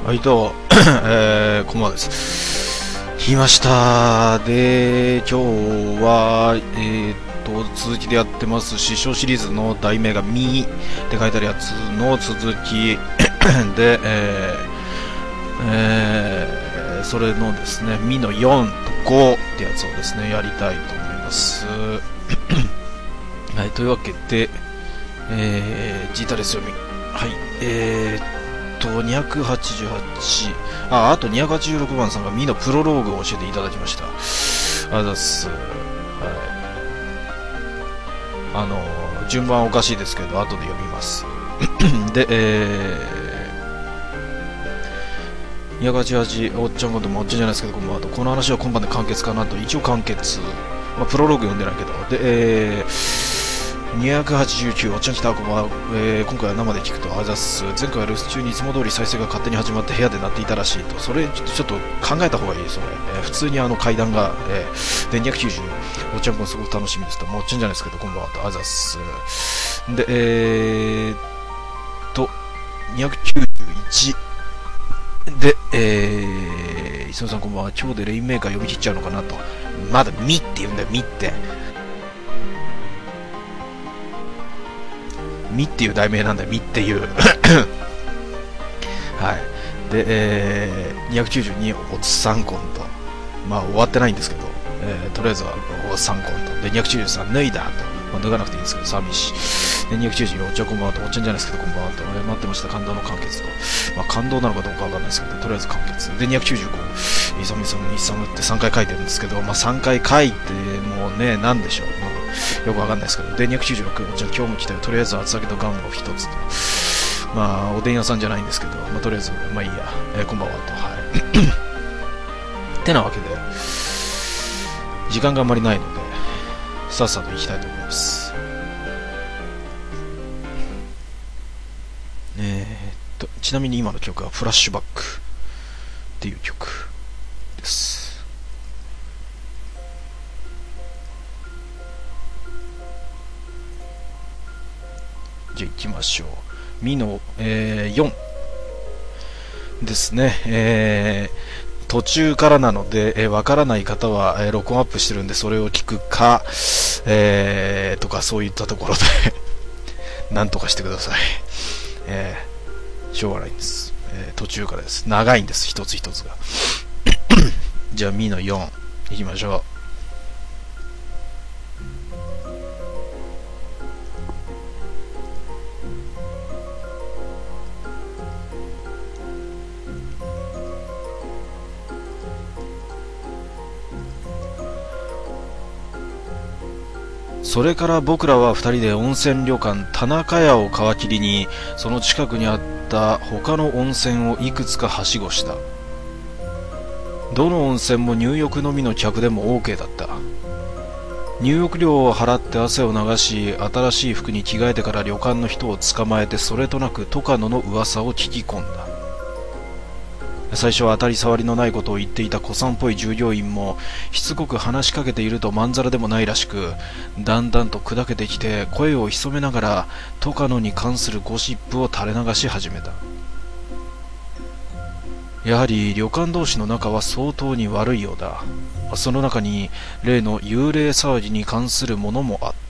はい、どうも、こんばんはです。来ました。で、今日は、続きでやってます、師匠シリーズの題名がミって書いてあるやつの続きで、それのですね、ミの4と5ってやつをですね、やりたいと思います。はい、というわけで、ジータですよ、はい、288、あと286番さんがミのプロローグを教えていただきました。ありがとうございます。はい。順番おかしいですけど、後で読みます。で、288、おっちゃんこともおっちゃんじゃないですけど、この話は今晩で完結かなと、一応完結。まあ、プロローグ読んでないけど。で、289、おっちゃん来た、こんばんは。今回は生で聞くと、あざっす。前回は留守中にいつも通り再生が勝手に始まって部屋で鳴っていたらしいと。それ、ちょっと考えた方がいいですよね。普通に階段が、で、290、おっちゃんもすごく楽しみですと。もうおっちゃんじゃないですけど、こんばんはと、あざっす。で、291。で、磯野さんこんばんは。今日でレインメーカー読み切っちゃうのかなと。まだミって言うんだよ、ミって。ミっていう題名なんだよ、ミっていう。はい。で、292、おっさんコント。まあ、終わってないんですけど、とりあえずは、おっさんコント。で、293、脱いだと。まあ、脱がなくていいんですけど、寂しい。で、294、おっちゃんこんばんはと、おっちゃんじゃないですけど、こんばんはと、待ってました、感動の完結と。まあ、感動なのかどうかわかんないですけど、とりあえず完結。で、295、イサムって3回書いてるんですけど、まあ、3回書いて、もうね、なんでしょう。よくわかんないですけど。で、296、じゃあ今日も来たよ。とりあえず厚揚げとガムを一つと。まあ、おでん屋さんじゃないんですけど、まあ、とりあえず、まあいいや。こんばんはと。はい。てなわけで、時間があんまりないので、さっさと行きたいと思います。ちなみに今の曲はフラッシュバックっていう曲です。じゃあ行きましょう。ミの、4ですね。途中からなので、わからない方は、録音アップしてるんでそれを聞くか、とかそういったところでなんとかしてください。しょうがないんです。途中からです。長いんです、一つ一つが。じゃあミの4行きましょう。それから僕らは2人で温泉旅館田中屋を皮切りにその近くにあった他の温泉をいくつかはしごした。どの温泉も入浴のみの客でも OK だった。入浴料を払って汗を流し、新しい服に着替えてから旅館の人を捕まえてそれとなくトカノの噂を聞き込んだ。最初は当たり障りのないことを言っていた古参っぽい従業員もしつこく話しかけているとまんざらでもないらしく、だんだんと砕けてきて声を潜めながらトカノに関するゴシップを垂れ流し始めた。やはり旅館同士の仲は相当に悪いようだ。その中に例の幽霊騒ぎに関するものもあった。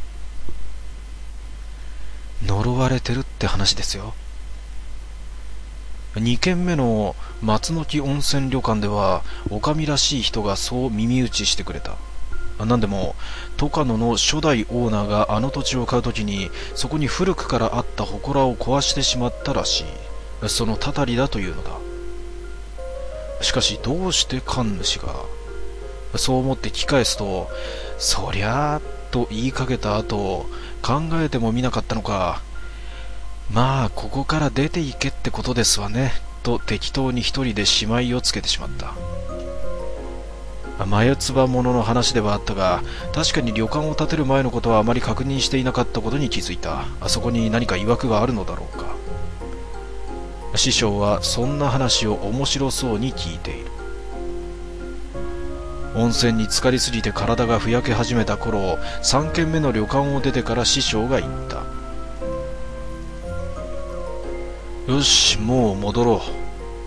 呪われてるって話ですよ。2軒目の松の木温泉旅館ではおかみらしい人がそう耳打ちしてくれた。なんでもトカノの初代オーナーがあの土地を買うときにそこに古くからあった祠を壊してしまったらしい。そのたたりだというのだ。しかしどうして神主が、そう思って聞き返すと、そりゃーと言いかけた後、考えてもみなかったのか、まあここから出ていけってことですわねと適当に一人でしまいをつけてしまった。眉唾者の話ではあったが、確かに旅館を建てる前のことはあまり確認していなかったことに気づいた。あそこに何か曰くがあるのだろうか。師匠はそんな話を面白そうに聞いている。温泉に浸かりすぎて体がふやけ始めた頃、3軒目の旅館を出てから師匠が言った。よし、もう戻ろ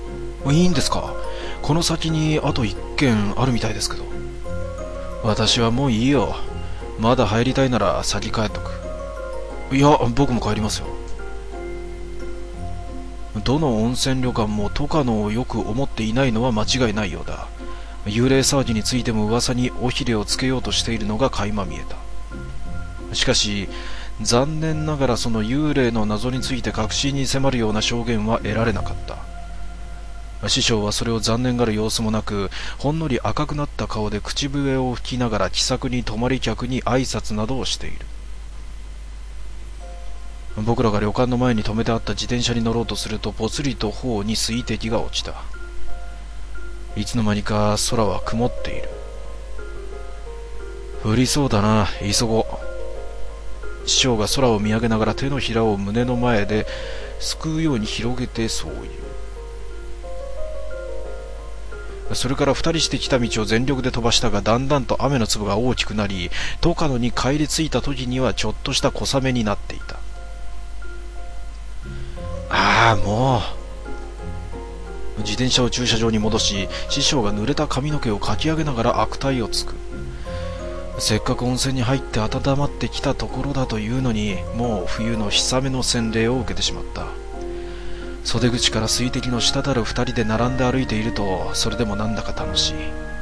いいんですか？この先にあと一軒あるみたいですけど。私はもういいよ。まだ入りたいなら先帰っとく。いや、僕も帰りますよ。どの温泉旅館もトカノをよく思っていないのは間違いないようだ。幽霊騒ぎについても噂に尾ひれをつけようとしているのが垣間見えた。しかし残念ながらその幽霊の謎について確信に迫るような証言は得られなかった。師匠はそれを残念がる様子もなく、ほんのり赤くなった顔で口笛を吹きながら気さくに泊まり客に挨拶などをしている。僕らが旅館の前に止めてあった自転車に乗ろうとすると、ぽつりと頬に水滴が落ちた。いつの間にか空は曇っている。降りそうだな、急ごう。師匠が空を見上げながら手のひらを胸の前ですくうように広げてそう言う。それから二人してきた道を全力で飛ばしたが、だんだんと雨の粒が大きくなり、トカノに帰り着いた時にはちょっとした小雨になっていた。ああ、もう。自転車を駐車場に戻し、師匠が濡れた髪の毛をかき上げながら悪態をつく。せっかく温泉に入って温まってきたところだというのに、もう冬の氷雨の洗礼を受けてしまった。袖口から水滴の滴る二人で並んで歩いていると、それでもなんだか楽し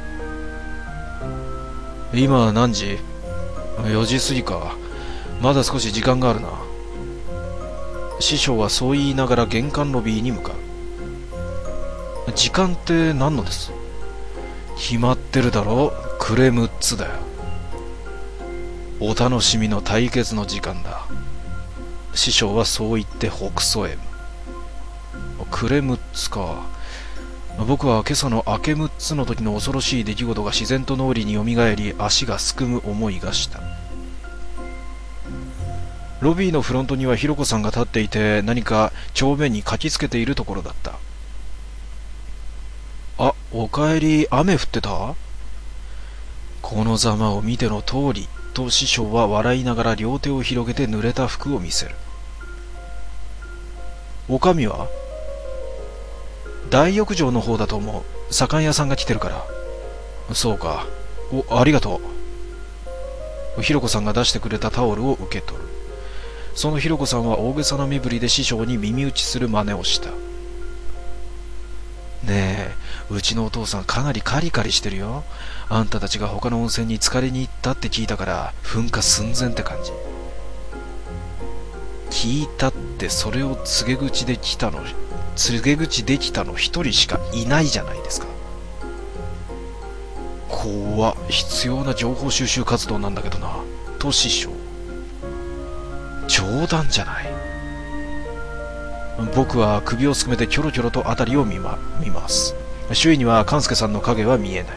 い。今何時？4時過ぎか。まだ少し時間があるな。師匠はそう言いながら玄関ロビーに向かう。時間って何のです？決まってるだろう。暮れ6つだよ。お楽しみの対決の時間だ。師匠はそう言って北総へ。暮れ6つか。僕は今朝の明け6つの時の恐ろしい出来事が自然と脳裏によみがえり、足がすくむ思いがした。ロビーのフロントにはひろこさんが立っていて、何か帳面に書きつけているところだった。あ、おかえり。雨降ってた？このざまを見ての通り、と師匠は笑いながら両手を広げて濡れた服を見せる。おかみは？大浴場の方だと思う。左官屋さんが来てるから。そうか。ありがとう。ひろこさんが出してくれたタオルを受け取る。そのひろこさんは大げさな身振りで師匠に耳打ちする真似をした。ねえ、うちのお父さんかなりカリカリしてるよ。あんたたちが他の温泉に浸かりに行ったって聞いたから、噴火寸前って感じ。聞いたってそれを告げ口できたの一人しかいないじゃないですか。怖っ。必要な情報収集活動なんだけどな。と師匠。冗談じゃない。僕は首をすくめてキョロキョロと辺りを見ます。周囲には勘介さんの影は見えない。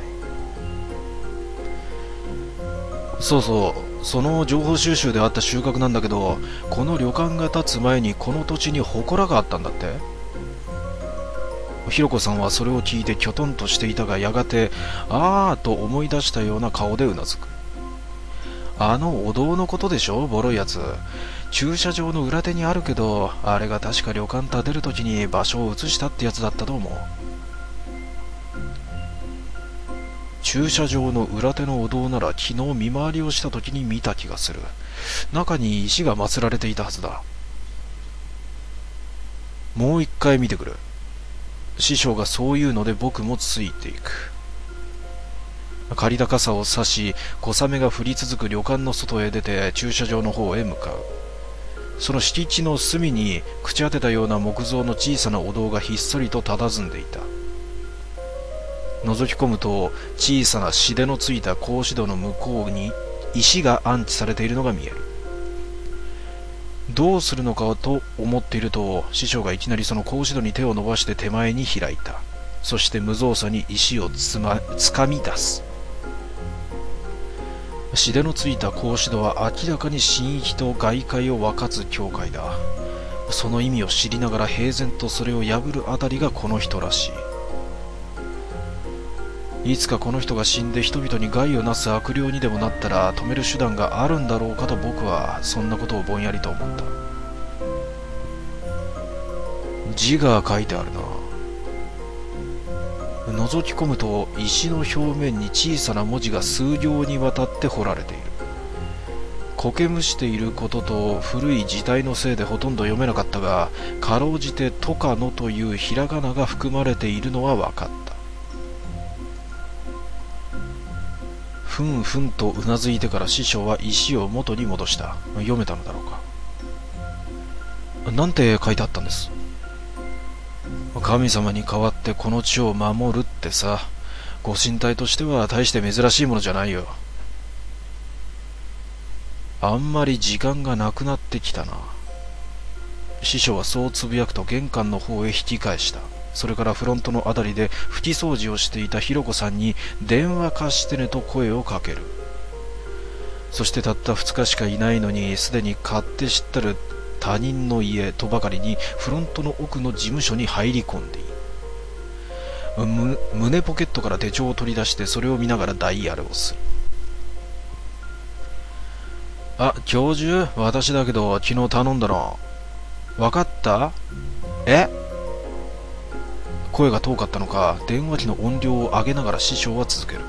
そうそう、その情報収集であった収穫なんだけど、この旅館が建つ前にこの土地に祠があったんだって。ひろこさんはそれを聞いてきょとんとしていたが、やがてあーと思い出したような顔でうなずく。あのお堂のことでしょ、ボロいやつ。駐車場の裏手にあるけど、あれが確か旅館建てるときに場所を移したってやつだったと思う。駐車場の裏手のお堂なら昨日見回りをしたときに見た気がする。中に石が祀られていたはずだ。もう一回見てくる。師匠がそう言うので僕もついていく。借りた傘を差し、小雨が降り続く旅館の外へ出て駐車場の方へ向かう。その敷地の隅に朽ち果てたような木造の小さなお堂がひっそりと佇んでいた。覗き込むと小さなしでのついた格子戸の向こうに石が安置されているのが見える。どうするのかと思っていると、師匠がいきなりその格子戸に手を伸ばして手前に開いた。そして無造作に石をつかみ出す。しでのついた格子戸は明らかに神域と外界を分かつ境界だ。その意味を知りながら平然とそれを破るあたりがこの人らしい。いつかこの人が死んで人々に害をなす悪霊にでもなったら止める手段があるんだろうかと、僕はそんなことをぼんやりと思った。字が書いてあるな。 覗き込むと石の表面に小さな文字が数行にわたって彫られている。苔むしていることと古い字体のせいでほとんど読めなかったが、かろうじてトカノというひらがなが含まれているのは分かった。ふんふんとうなずいてから師匠は石を元に戻した。読めたのだろうか。なんて書いてあったんです？神様に代わってこの地を守るってさ。ご神体としては大して珍しいものじゃないよ。あんまり時間がなくなってきたな。師匠はそうつぶやくと玄関の方へ引き返した。それからフロントのあたりで拭き掃除をしていたひろこさんに電話貸してねと声をかける。そしてたった2日しかいないのにすでに勝手知ったる他人の家とばかりにフロントの奥の事務所に入り込んでいる。胸ポケットから手帳を取り出してそれを見ながらダイヤルをする。あ、教授、私だけど昨日頼んだの。わかった？え？声が遠かったのか、電話機の音量を上げながら師匠は続ける。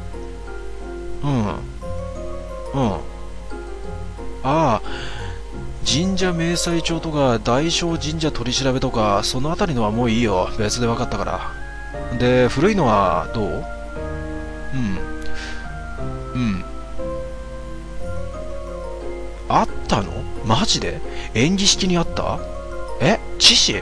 ああ、神社明細帳とか大正神社取り調べとかそのあたりのはもういいよ。別で分かったから。で、古いのはどう？あったの？マジで？演技式にあった？え？知識？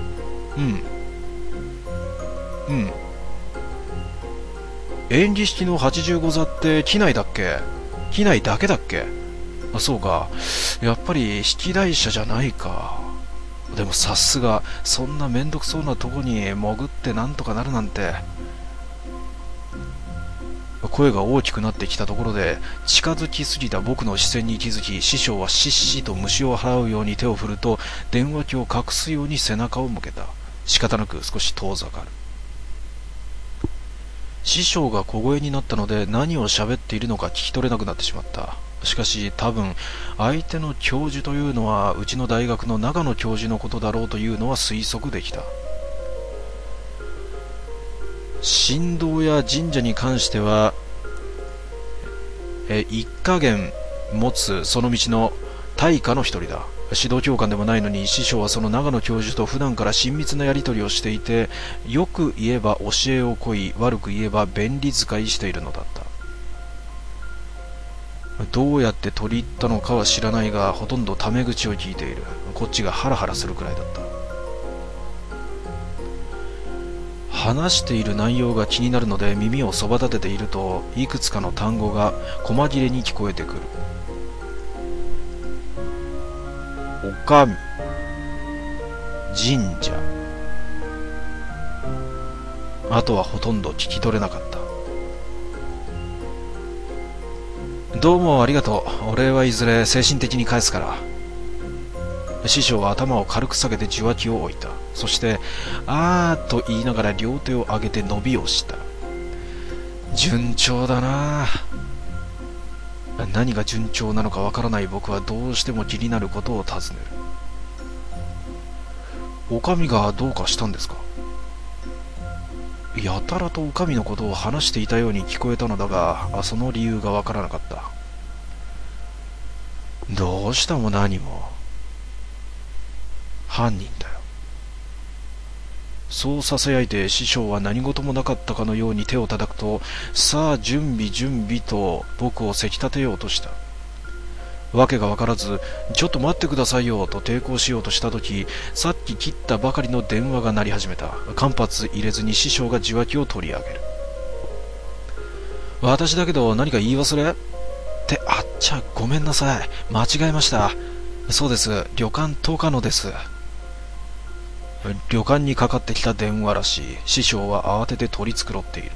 演技式の85座って機内だっけ？機内だけだっけ？あ、そうか。やっぱり式台車じゃないか。でもさすが、そんなめんどくそうなとこに潜ってなんとかなるなんて。声が大きくなってきたところで近づきすぎた僕の視線に気づき、師匠はしっしと虫を払うように手を振ると電話機を隠すように背中を向けた。仕方なく少し遠ざかる。師匠が小声になったので何を喋っているのか聞き取れなくなってしまった。しかし多分相手の教授というのはうちの大学の長野教授のことだろうというのは推測できた。神道や神社に関しては一家元持つその道の大家の一人だ。指導教官でもないのに師匠はその長野教授と普段から親密なやり取りをしていて、よく言えば教えを乞い、悪く言えば便利使いしているのだった。どうやって取り入ったのかは知らないが、ほとんどタメ口を聞いている。こっちがハラハラするくらいだった。話している内容が気になるので耳をそば立てていると、いくつかの単語が細切れに聞こえてくる。おかみ、神社。あとはほとんど聞き取れなかった。どうもありがとう。お礼はいずれ精神的に返すから。師匠は頭を軽く下げて受話器を置いた。そしてあーと言いながら両手を上げて伸びをした。順調だな。何が順調なのかわからない僕はどうしても気になることを尋ねる。お上がどうかしたんですか？やたらとお上のことを話していたように聞こえたのだが、その理由がわからなかった。どうしたも何も犯人だよ。そうささやいて師匠は何事もなかったかのように手を叩くと、さあ準備準備と僕をせき立てようとした。わけがわからず、ちょっと待ってくださいよと抵抗しようとしたとき、さっき切ったばかりの電話が鳴り始めた。間髪入れずに師匠が受話器を取り上げる。私だけど何か言い忘れ？ってあっちゃ、ごめんなさい。間違えました。そうです。旅館10日のです。旅館にかかってきた電話らしい。師匠は慌てて取り繕っている。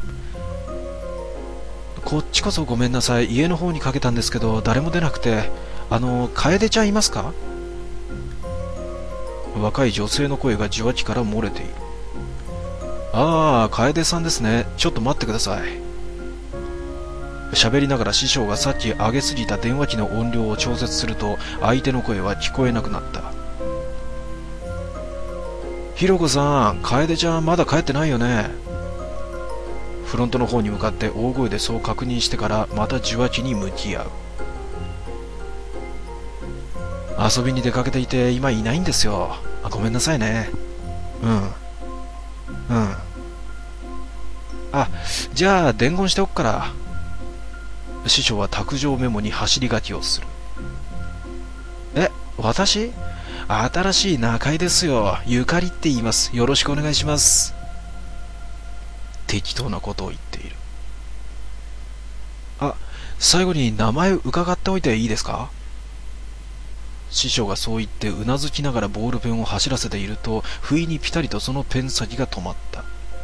こっちこそごめんなさい。家の方にかけたんですけど誰も出なくて。楓ちゃんいますか？若い女性の声が受話器から漏れている。ああ、楓さんですね。ちょっと待ってください。喋りながら師匠がさっき上げすぎた電話機の音量を調節すると、相手の声は聞こえなくなった。ひろこさん、楓ちゃんまだ帰ってないよね。 フロントの方に向かって大声でそう確認してからまた受話器に向き合う。遊びに出かけていて今いないんですよ。ごめんなさいね。じゃあ伝言しておくから。師匠は卓上メモに走り書きをする。私？新しい仲居ですよ。ゆかりって言います。よろしくお願いします。適当なことを言っている。最後に名前伺っておいていいですか？師匠がそう言ってうなずきながらボールペンを走らせていると、不意にピタリとそのペン先が止まった。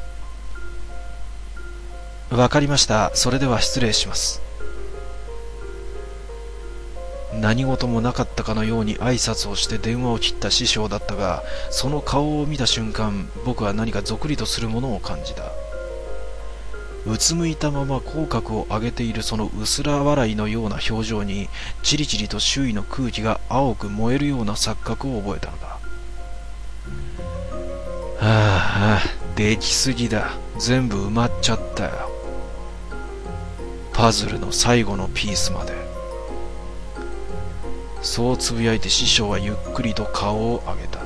わかりました。それでは失礼します。何事もなかったかのように挨拶をして電話を切った師匠だったが、その顔を見た瞬間、僕は何かぞくりとするものを感じた。うつむいたまま口角を上げているその薄ら笑いのような表情に、チリチリと周囲の空気が青く燃えるような錯覚を覚えたのだ。できすぎだ。全部埋まっちゃったよ。パズルの最後のピースまで。そうつぶやいて師匠はゆっくりと顔を上げた。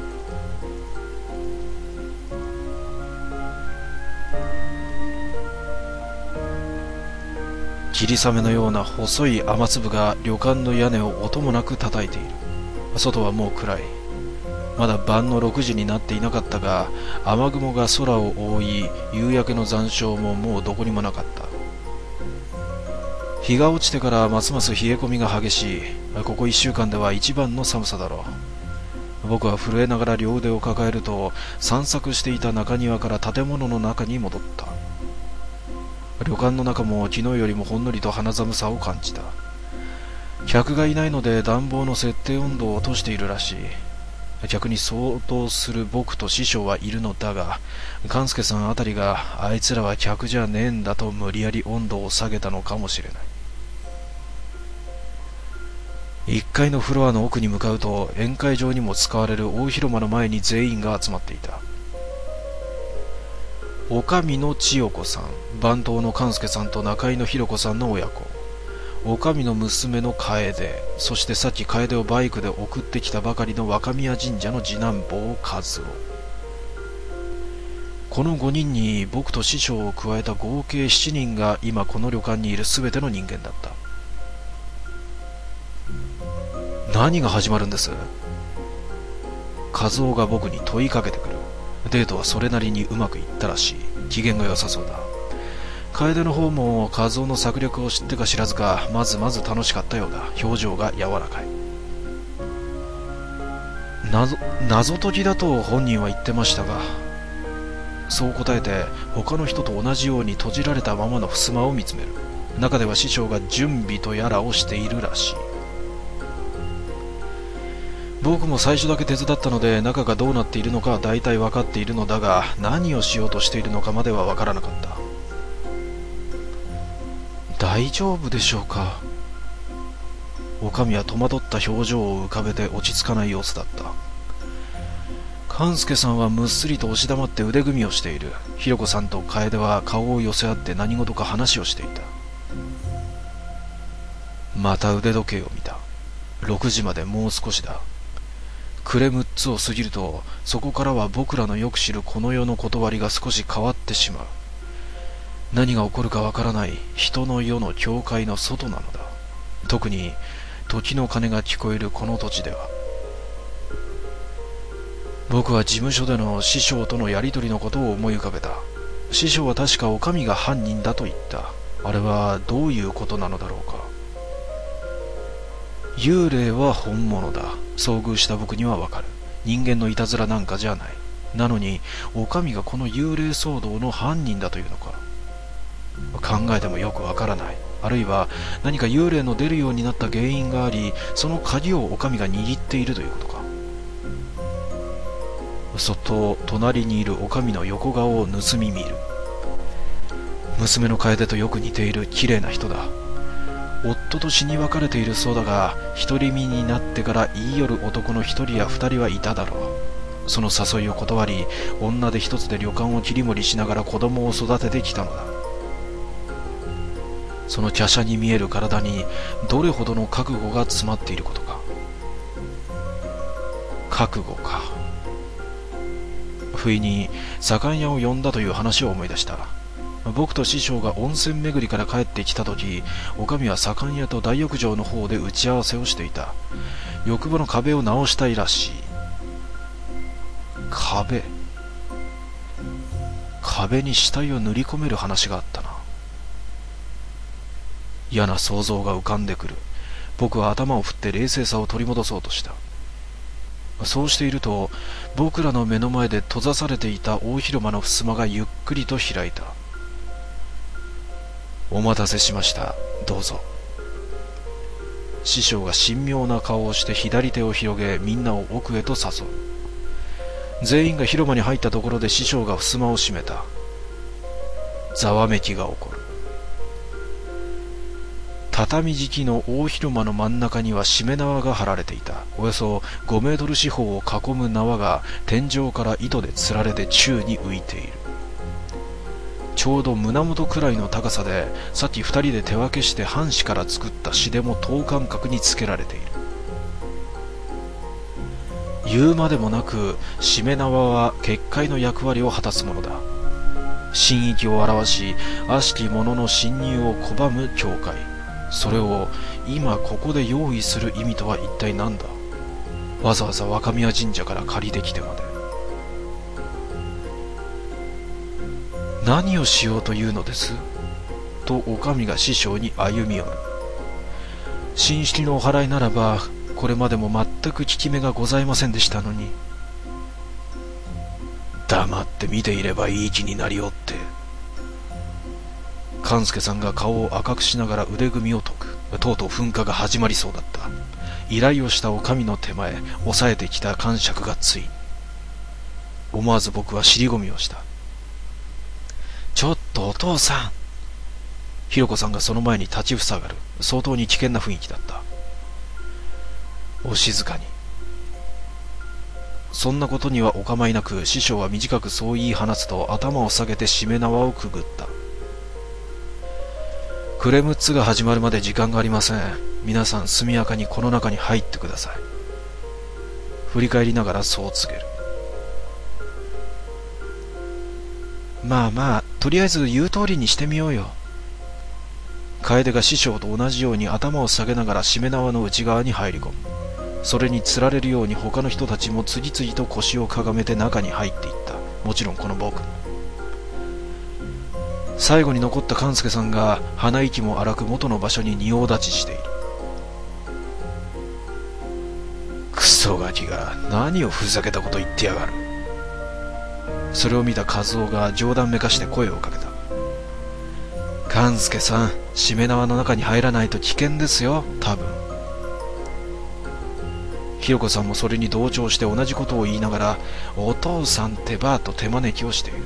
霧雨のような細い雨粒が旅館の屋根を音もなく叩いている。外はもう暗い。まだ晩の6時になっていなかったが、雨雲が空を覆い、夕焼けの残照ももうどこにもなかった。日が落ちてからますます冷え込みが激しい。ここ1週間では一番の寒さだろう。僕は震えながら両腕を抱えると、散策していた中庭から建物の中に戻った。旅館の中も昨日よりもほんのりと肌寒さを感じた。客がいないので暖房の設定温度を落としているらしい。客に相当する僕と師匠はいるのだが、勘介さんあたりがあいつらは客じゃねえんだと無理やり温度を下げたのかもしれない。1階のフロアの奥に向かうと、宴会場にも使われる大広間の前に全員が集まっていた。おかみの千代子さん、番頭の勘介さんと中井のひろ子さんの親子、おかみの娘の楓、そしてさっき楓をバイクで送ってきたばかりの若宮神社の次男坊和夫。この5人に僕と師匠を加えた合計7人が今この旅館にいる全ての人間だった。何が始まるんです？和夫が僕に問いかけてくる。デートはそれなりにうまくいったらしい。機嫌が良さそうだ。楓の方も和夫の策略を知ってか知らずか、まずまず楽しかったようだ。表情が柔らかい。謎解きだと本人は言ってましたが、そう答えて他の人と同じように閉じられたままの襖を見つめる。中では師匠が準備とやらをしているらしい。僕も最初だけ手伝ったので中がどうなっているのかは大体分かっているのだが、何をしようとしているのかまでは分からなかった。大丈夫でしょうか。おかみは戸惑った表情を浮かべて落ち着かない様子だった。勘介さんはむっすりと押し黙って腕組みをしている。ひろ子さんと楓は顔を寄せ合って何事か話をしていた。また腕時計を見た。6時までもう少しだ。暮れ6つを過ぎると、そこからは僕らのよく知るこの世の断りが少し変わってしまう。何が起こるかわからない人の世の境界の外なのだ。特に時の鐘が聞こえるこの土地では。僕は事務所での師匠とのやりとりのことを思い浮かべた。師匠は確かお上が犯人だと言った。あれはどういうことなのだろうか。幽霊は本物だ。遭遇した僕にはわかる。人間のいたずらなんかじゃない。なのにお上がこの幽霊騒動の犯人だというのか。考えてもよくわからない。あるいは何か幽霊の出るようになった原因があり、その鍵をお上が握っているということか。そっと隣にいるお上の横顔を盗み見る。娘の楓とよく似ている綺麗な人だ。夫と死に別れているそうだが、独り身になってから言い寄る男の一人や二人はいただろう。その誘いを断り、女手一つで旅館を切り盛りしながら子供を育ててきたのだ。 その華奢に見える体にどれほどの覚悟が詰まっていることか。覚悟か。不意に左官屋を呼んだという話を思い出した。僕と師匠が温泉巡りから帰ってきた時、おかみは左官屋と大浴場の方で打ち合わせをしていた。浴場の壁を直したいらしい。壁に死体を塗り込める話があったな。嫌な想像が浮かんでくる。僕は頭を振って冷静さを取り戻そうとした。そうしていると、僕らの目の前で閉ざされていた大広間の襖がゆっくりと開いた。お待たせしました。どうぞ。師匠が神妙な顔をして左手を広げ、みんなを奥へと誘う。全員が広間に入ったところで師匠が襖を閉めた。ざわめきが起こる。畳敷きの大広間の真ん中にはしめ縄が張られていた。およそ5メートル四方を囲む縄が天井から糸でつられて宙に浮いている。ちょうど胸元くらいの高さで、さっき2人で手分けして半紙から作った詩でも等間隔につけられている。言うまでもなく、しめ縄は結界の役割を果たすものだ。神域を表し、悪しき者の侵入を拒む教会。それを今ここで用意する意味とは一体何だ。わざわざ若宮神社から借りてきてまで。何をしようというのですとお上が師匠に歩み寄る。神式のお祓いならばこれまでも全く効き目がございませんでしたのに。黙って見ていればいい気になりおって。勘助さんが顔を赤くしながら腕組みを解く。とうとう噴火が始まりそうだった。依頼をしたお上の手前、抑えてきた感触がついに。思わず僕は尻込みをした。ちょっとお父さん。ひろこさんがその前に立ちふさがる。相当に危険な雰囲気だった。お静かに。そんなことにはお構いなく、師匠は短くそう言い放つと頭を下げてしめ縄をくぐった。クレムッツが始まるまで時間がありません。皆さん速やかにこの中に入ってください。振り返りながらそう告げる。まあまあ、とりあえず言う通りにしてみようよ。楓が師匠と同じように頭を下げながらしめ縄の内側に入り込む。それにつられるように他の人たちも次々と腰をかがめて中に入っていった。もちろんこの僕も。最後に残った勘助さんが鼻息も荒く元の場所に仁王立ちしている。クソガキが何をふざけたこと言ってやがる。それを見た和夫が冗談めかして声をかけた。勘助さん、しめ縄の中に入らないと危険ですよ、多分。ひろこさんもそれに同調して同じことを言いながら、お父さんってばーと手招きをしている。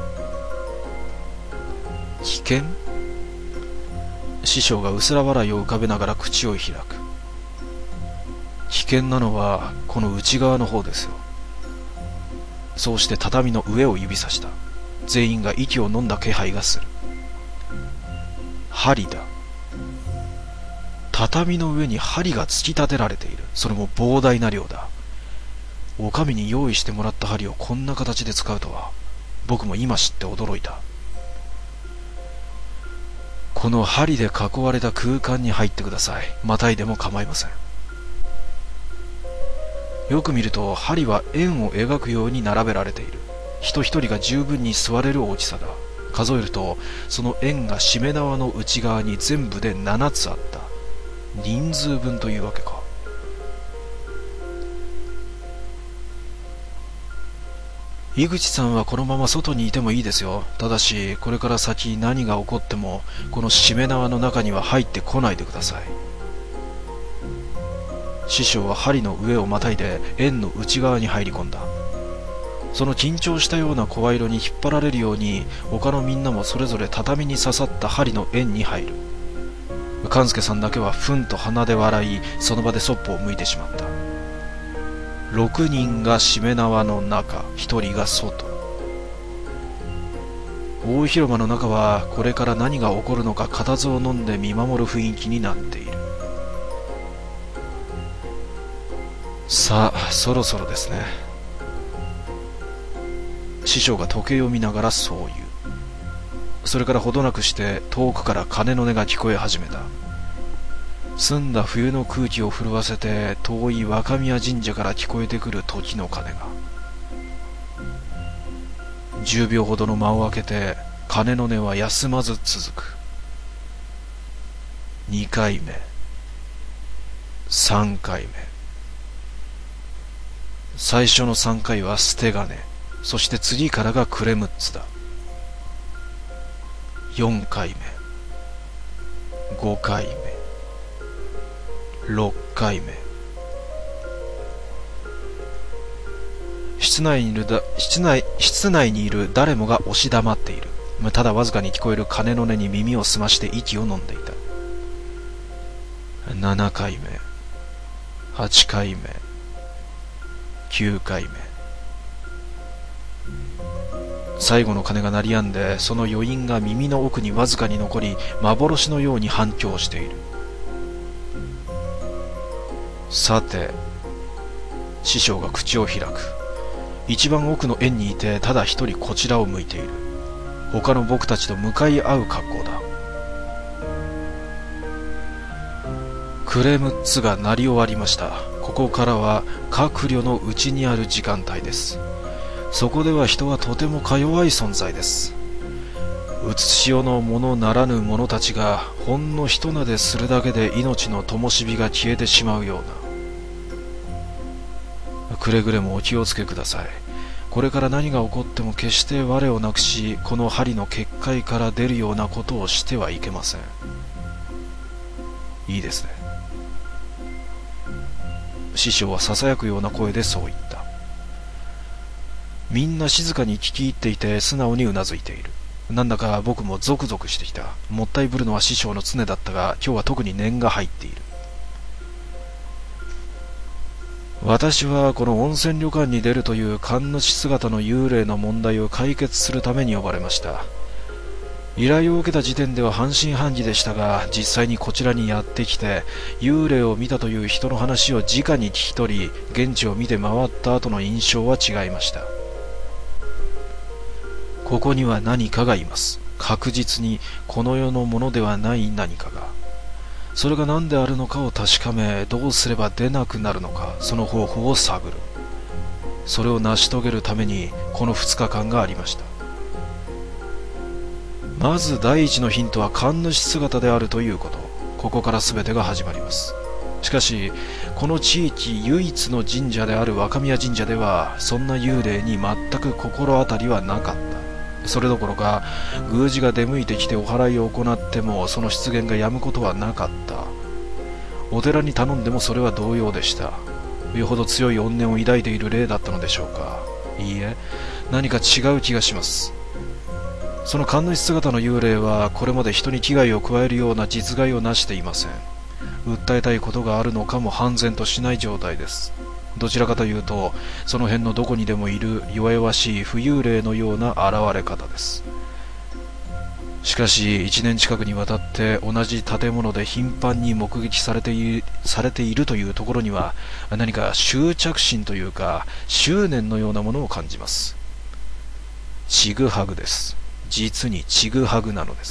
危険？師匠が薄ら笑いを浮かべながら口を開く。危険なのはこの内側の方ですよ。そうして畳の上を指さした。全員が息を飲んだ気配がする。針だ。畳の上に針が突き立てられている。それも膨大な量だ。お上に用意してもらった針をこんな形で使うとは、僕も今知って驚いた。この針で囲われた空間に入ってください。またいでも構いません。よく見ると針は円を描くように並べられている。人一人が十分に座れる大きさだ。数えるとその円がしめ縄の内側に全部で7つあった。人数分というわけか。井口さんはこのまま外にいてもいいですよ。ただしこれから先何が起こってもこのしめ縄の中には入ってこないでください。師匠は針の上をまたいで円の内側に入り込んだ。その緊張したような声色に引っ張られるように他のみんなもそれぞれ畳に刺さった針の円に入る。勘助さんだけはふんと鼻で笑い、その場でそっぽを向いてしまった。6人がしめ縄の中、1人が外。 大広間の中はこれから何が起こるのか固唾を飲んで見守る雰囲気になっている。さあ、そろそろですね。師匠が時計を見ながらそう言う。それからほどなくして遠くから鐘の音が聞こえ始めた。澄んだ冬の空気を震わせて遠い若宮神社から聞こえてくる時の鐘が10秒ほどの間を空けて鐘の音は休まず続く。2回目、3回目。最初の3回は捨て鐘、そして次からがクレムッツだ。4回目、5回目、6回目。室内にいる誰もが押し黙っている。ただわずかに聞こえる鐘の音に耳を澄まして息を飲んでいた。7回目、8回目、9回目。最後の鐘が鳴り止んで、その余韻が耳の奥にわずかに残り、幻のように反響している。さて、師匠が口を開く。一番奥の円にいて、ただ一人こちらを向いている。他の僕たちと向かい合う格好だ。クレムッツが鳴り終わりました。ここからは閣僚の内にある時間帯です。そこでは人はとてもか弱い存在です。うつしおのものならぬ者たちがほんの一なでするだけで命の灯火が消えてしまうような。くれぐれもお気をつけください。これから何が起こっても決して我をなくし、この針の結界から出るようなことをしてはいけません。いいですね。師匠はささやくような声でそう言った。みんな静かに聞き入っていて素直にうなずいている。なんだか僕もゾクゾクしてきた。もったいぶるのは師匠の常だったが、今日は特に念が入っている。私はこの温泉旅館に出るという神主姿の幽霊の問題を解決するために呼ばれました。依頼を受けた時点では半信半疑でしたが、実際にこちらにやってきて幽霊を見たという人の話を直に聞き取り、現地を見て回った後の印象は違いました。ここには何かがいます。確実にこの世のものではない何かが。それが何であるのかを確かめ、どうすれば出なくなるのか、その方法を探る。それを成し遂げるためにこの2日間がありました。まず第一のヒントは神主姿であるということ。ここから全てが始まります。しかしこの地域唯一の神社である若宮神社では、そんな幽霊に全く心当たりはなかった。それどころか宮司が出向いてきてお祓いを行ってもその出現が止むことはなかった。お寺に頼んでもそれは同様でした。よほど強い怨念を抱いている霊だったのでしょうか。いいえ、何か違う気がします。その神主姿の幽霊はこれまで人に危害を加えるような実害をなしていません。訴えたいことがあるのかも判然としない状態です。どちらかというとその辺のどこにでもいる弱々しい浮遊霊のような現れ方です。しかし1年近くにわたって同じ建物で頻繁に目撃されているというところには、何か執着心というか執念のようなものを感じます。ちぐはぐです。実にちぐはぐなのです。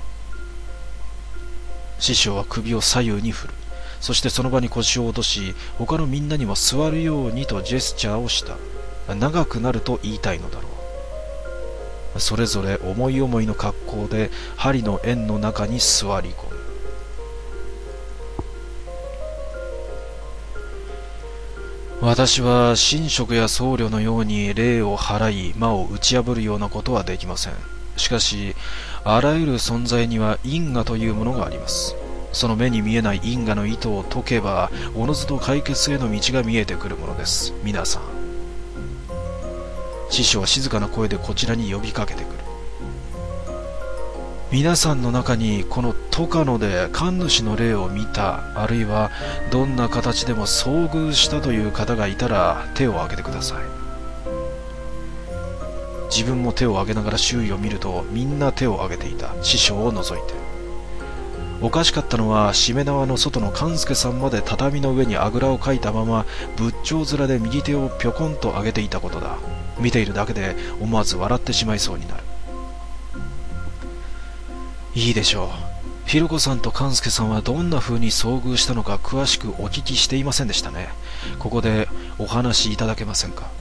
師匠は首を左右に振る。そしてその場に腰を落とし、他のみんなにも座るようにとジェスチャーをした。長くなると言いたいのだろう。それぞれ思い思いの格好で針の円の中に座り込む。私は神職や僧侶のように霊を払い魔を打ち破るようなことはできません。しかしあらゆる存在には因果というものがあります。その目に見えない因果の糸を解けば、おのずと解決への道が見えてくるものです。皆さん。師匠は静かな声でこちらに呼びかけてくる。皆さんの中にこのトカノで神主の霊を見た、あるいはどんな形でも遭遇したという方がいたら手を挙げてください。 自分も手を挙げながら周囲を見ると、みんな手を挙げていた、師匠を除いて。おかしかったのは、しめ縄の外の勘助さんまで畳の上にあぐらをかいたまま、仏頂面で右手をぴょこんと上げていたことだ。見ているだけで思わず笑ってしまいそうになる。いいでしょう。ひろこさんと勘助さんはどんな風に遭遇したのか詳しくお聞きしていませんでしたね。ここでお話しいただけませんか。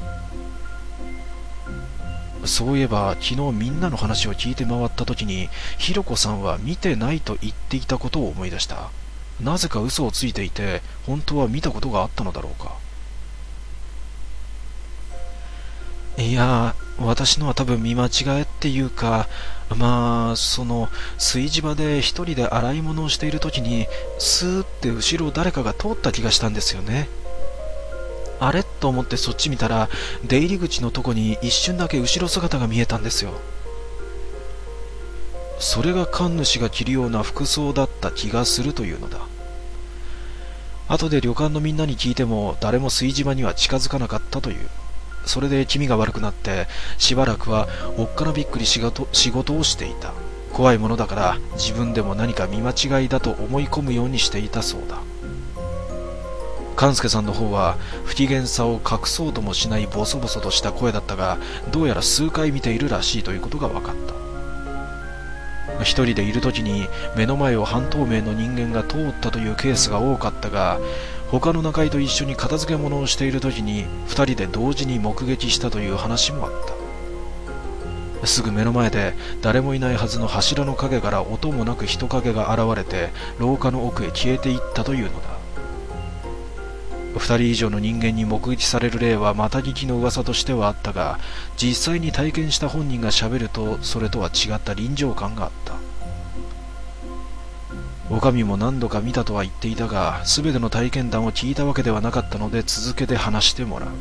そういえば昨日みんなの話を聞いて回った時に、ひろこさんは見てないと言っていたことを思い出した。なぜか嘘をついていて、本当は見たことがあったのだろうか。いや、私のは多分見間違えっていうか、炊事場で一人で洗い物をしている時に、スーって後ろを誰かが通った気がしたんですよね。あれと思ってそっち見たら、出入り口のとこに一瞬だけ後ろ姿が見えたんですよ。それが神主が着るような服装だった気がするというのだ。後で旅館のみんなに聞いても誰も炊事場には近づかなかったという。それで気味が悪くなってしばらくはおっかなびっくり仕事をしていた。怖いものだから自分でも何か見間違いだと思い込むようにしていたそうだ。勘助さんの方は不機嫌さを隠そうともしないボソボソとした声だったが、どうやら数回見ているらしいということが分かった。一人でいる時に目の前を半透明の人間が通ったというケースが多かったが、他の仲居と一緒に片付け物をしている時に二人で同時に目撃したという話もあった。すぐ目の前で誰もいないはずの柱の陰から音もなく人影が現れて廊下の奥へ消えていったというのだ。二人以上の人間に目撃される例はまた聞きの噂としてはあったが、実際に体験した本人がしゃべるとそれとは違った臨場感があった。おかみも何度か見たとは言っていたが、すべての体験談を聞いたわけではなかったので続けて話してもらう。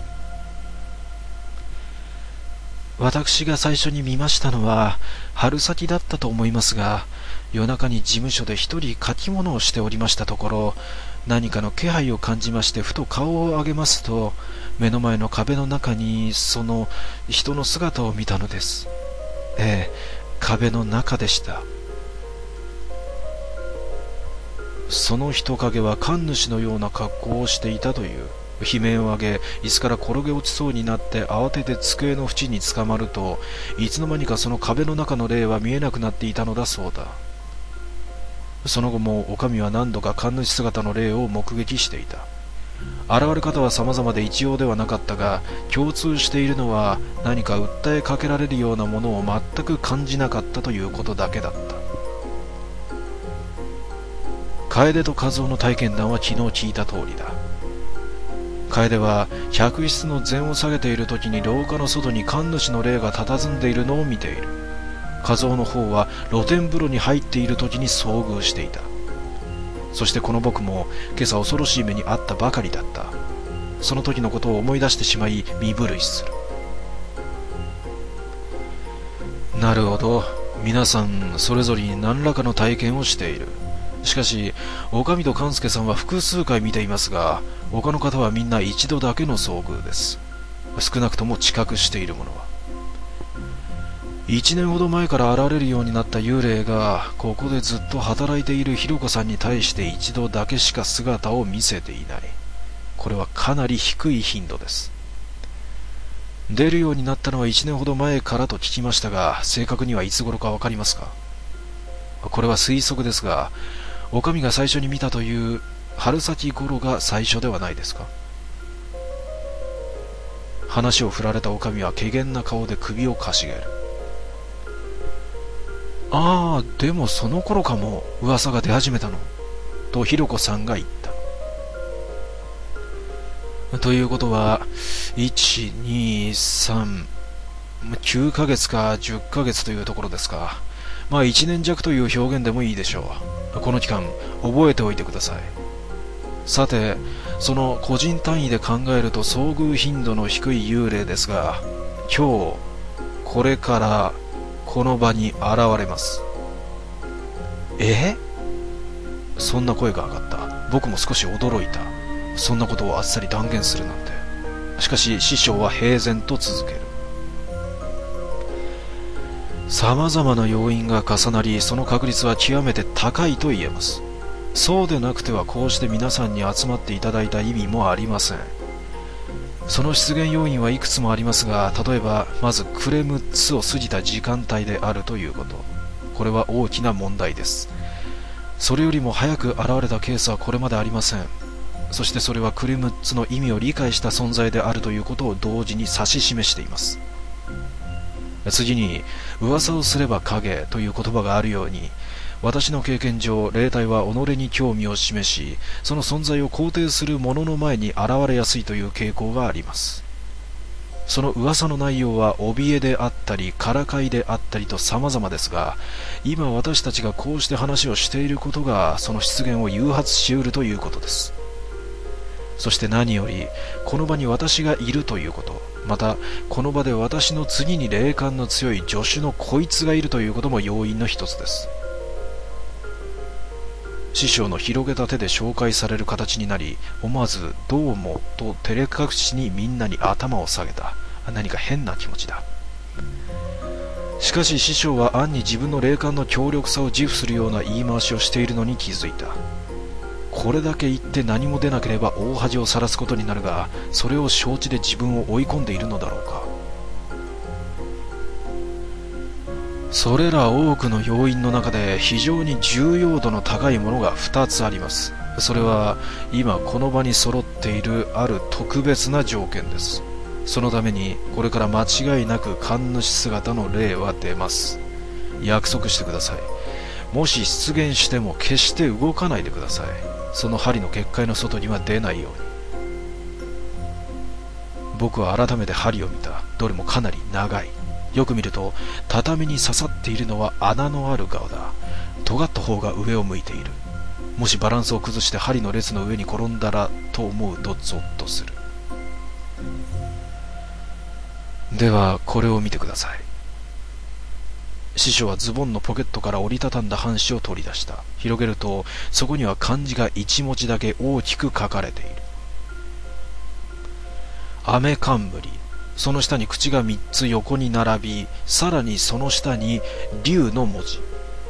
私が最初に見ましたのは春先だったと思いますが、夜中に事務所で一人書き物をしておりましたところ、何かの気配を感じまして、ふと顔を上げますと、目の前の壁の中にその人の姿を見たのです。ええ、壁の中でした。その人影は神主のような格好をしていたという。悲鳴を上げ、椅子から転げ落ちそうになって慌てて机の縁につかまると、いつの間にかその壁の中の霊は見えなくなっていたのだそうだ。その後もお上は何度か神主姿の霊を目撃していた。現れ方は様々で一様ではなかったが、共通しているのは何か訴えかけられるようなものを全く感じなかったということだけだった。楓と和夫の体験談は昨日聞いた通りだ。楓は客室の膳を下げている時に廊下の外に神主の霊が佇んでいるのを見ている。和夫の方は露天風呂に入っている時に遭遇していた。そしてこの僕も今朝恐ろしい目に遭ったばかりだった。その時のことを思い出してしまい身震いする。なるほど、皆さんそれぞれに何らかの体験をしている。しかしおかみと勘助さんは複数回見ていますが、他の方はみんな一度だけの遭遇です。少なくとも知覚しているものは。1年ほど前から現れるようになった幽霊が、ここでずっと働いているひろこさんに対して一度だけしか姿を見せていない。これはかなり低い頻度です。出るようになったのは1年ほど前からと聞きましたが、正確にはいつ頃かわかりますか？これは推測ですが、お上が最初に見たという春先頃が最初ではないですか？話を振られたお上は怪げな顔で首をかしげる。ああ、でもその頃かも噂が出始めたの、とひろこさんが言った。ということは、1、2、3、9ヶ月か10ヶ月というところですか。まあ1年弱という表現でもいいでしょう。この期間、覚えておいてください。さて、その個人単位で考えると遭遇頻度の低い幽霊ですが、今日、これからこの場に現れます。そんな声が上がった。僕も少し驚いた。そんなことをあっさり断言するなんて。しかし師匠は平然と続ける。 様々な要因が重なり、その確率は極めて高いと言えます。そうでなくてはこうして皆さんに集まっていただいた意味もありません。その出現要因はいくつもありますが、例えばまず暮れ6つを過ぎた時間帯であるということ、これは大きな問題です。それよりも早く現れたケースはこれまでありません。そしてそれは暮れ6つの意味を理解した存在であるということを同時に指し示しています。次に、噂をすれば影という言葉があるように、私の経験上、霊体は己に興味を示し、その存在を肯定する者の前に現れやすいという傾向があります。その噂の内容は怯えであったりからかいであったりと様々ですが、今私たちがこうして話をしていることがその出現を誘発しうるということです。そして何よりこの場に私がいるということ、またこの場で私の次に霊感の強い助手のこいつがいるということも要因の一つです。師匠の広げた手で紹介される形になり、思わずどうもと照れ隠しにみんなに頭を下げた。何か変な気持ちだ。しかし師匠は暗に自分の霊感の強力さを自負するような言い回しをしているのに気づいた。これだけ言って何も出なければ大恥をさらすことになるが、それを承知で自分を追い込んでいるのだろうか。それら多くの要因の中で非常に重要度の高いものが2つあります。それは今この場に揃っているある特別な条件です。そのためにこれから間違いなく神主姿の霊は出ます。約束してください。もし出現しても決して動かないでください。その針の結界の外には出ないように。僕は改めて針を見た。どれもかなり長い。よく見ると畳に刺さっているのは穴のある側だ。尖った方が上を向いている。もしバランスを崩して針の列の上に転んだらと思うとゾッとする。ではこれを見てください。師匠はズボンのポケットから折りたたんだ半紙を取り出した。広げるとそこには漢字が1文字だけ大きく書かれている。雨冠。その下に口が3つ横に並び、さらにその下に竜の文字。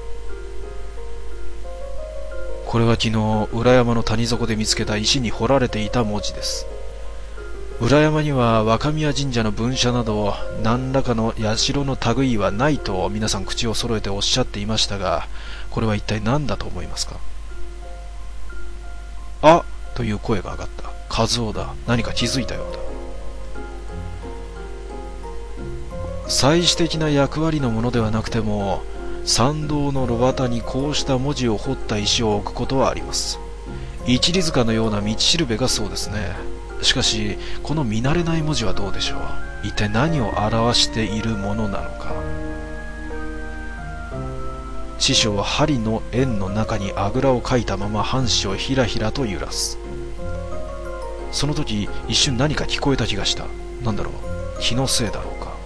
これは昨日裏山の谷底で見つけた石に彫られていた文字です。裏山には若宮神社の分社など何らかの社の類はないと皆さん口を揃えておっしゃっていましたが、これは一体何だと思いますか？あという声が上がった。和夫だ。何か気づいたようだ。祭祀的な役割のものではなくても、参道の炉端にこうした文字を彫った石を置くことはあります。一里塚のような道しるべがそうですね。しかしこの見慣れない文字はどうでしょう。一体何を表しているものなのか。師匠は針の円の中にあぐらをかいたまま半紙をひらひらと揺らす。その時一瞬何か聞こえた気がした。なんだろう、気のせいだろうか。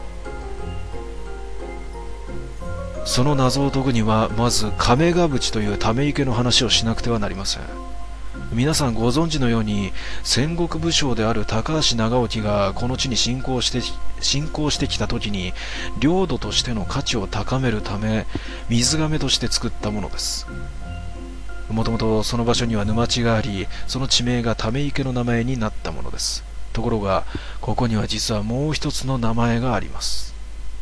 その謎を解くにはまず亀ヶ淵というため池の話をしなくてはなりません。皆さんご存知のように戦国武将である高橋長興がこの地に侵攻してきた時に領土としての価値を高めるため水亀として作ったものです。もともとその場所には沼地があり、その地名がため池の名前になったものです。ところがここには実はもう一つの名前があります。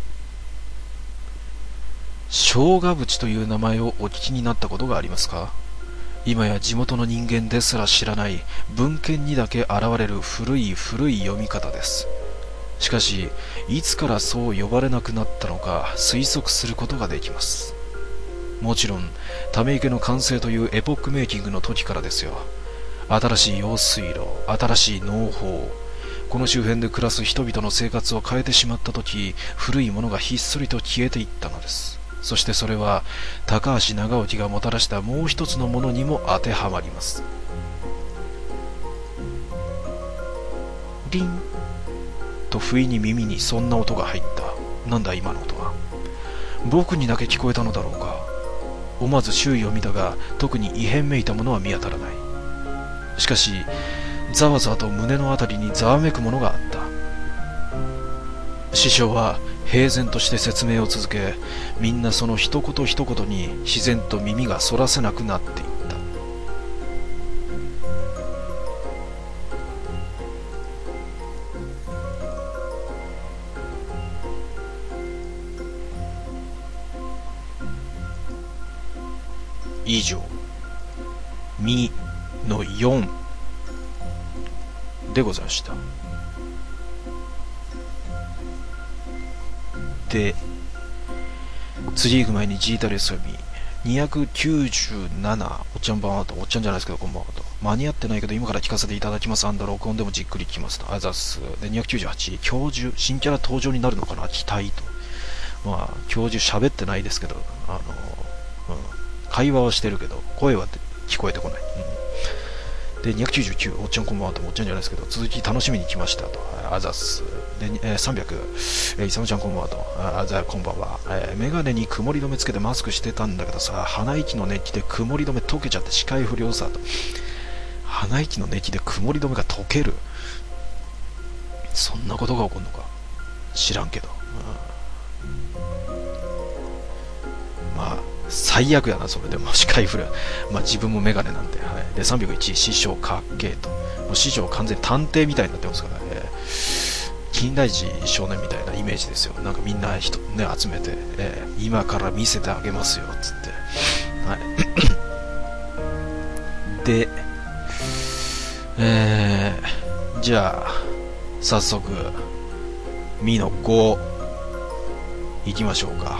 生姜淵という名前をお聞きになったことがありますか？今や地元の人間ですら知らない文献にだけ現れる古い読み方です。しかしいつからそう呼ばれなくなったのか推測することができます。もちろんため池の完成というエポックメイキングの時からですよ。新しい用水路、新しい農法、この周辺で暮らす人々の生活を変えてしまった時、古いものがひっそりと消えていったのです。そしてそれは高橋長興がもたらしたもう一つのものにも当てはまります。リンと不意に耳にそんな音が入った。なんだ今の音は。僕にだけ聞こえたのだろうか。思わず周囲を見たが特に異変めいたものは見当たらない。しかしざわざわと胸のあたりにざわめくものがあった。師匠は平然として説明を続け、みんなその一言一言に自然と耳がそらせなくなっていった。以上、みの4でございました。で、次行く前にジータレス読み297、おっちゃんばんはと、おっちゃんじゃないですけどこんばんはと、間に合ってないけど今から聞かせていただきます。録音でもじっくり聞きますと、あざっす。で、298、教授、新キャラ登場になるのかな、期待と。まあ、教授喋ってないですけど、会話はしてるけど、声は聞こえてこない。で、299、おっちゃんこんばんはと、おっちゃんじゃないですけど、続き楽しみに来ましたと、あざっす。で、300、いさむちゃんこんばんはと、あざこんばんは。メガネに曇り止めつけてマスクしてたんだけどさ、鼻息の熱気で曇り止め溶けちゃって視界不良さと。鼻息の熱気で曇り止めが溶ける。そんなことが起こるのか知らんけど。まあ、最悪やな、それでも視界不良。まあ自分もメガネなんで。はい、で、301、師匠かっけーと。もう師匠完全に探偵みたいになってますからね。金田一少年みたいなイメージですよ。なんかみんな人ね集めて、今から見せてあげますよつって。はい。で、じゃあ早速ミの5いきましょうか。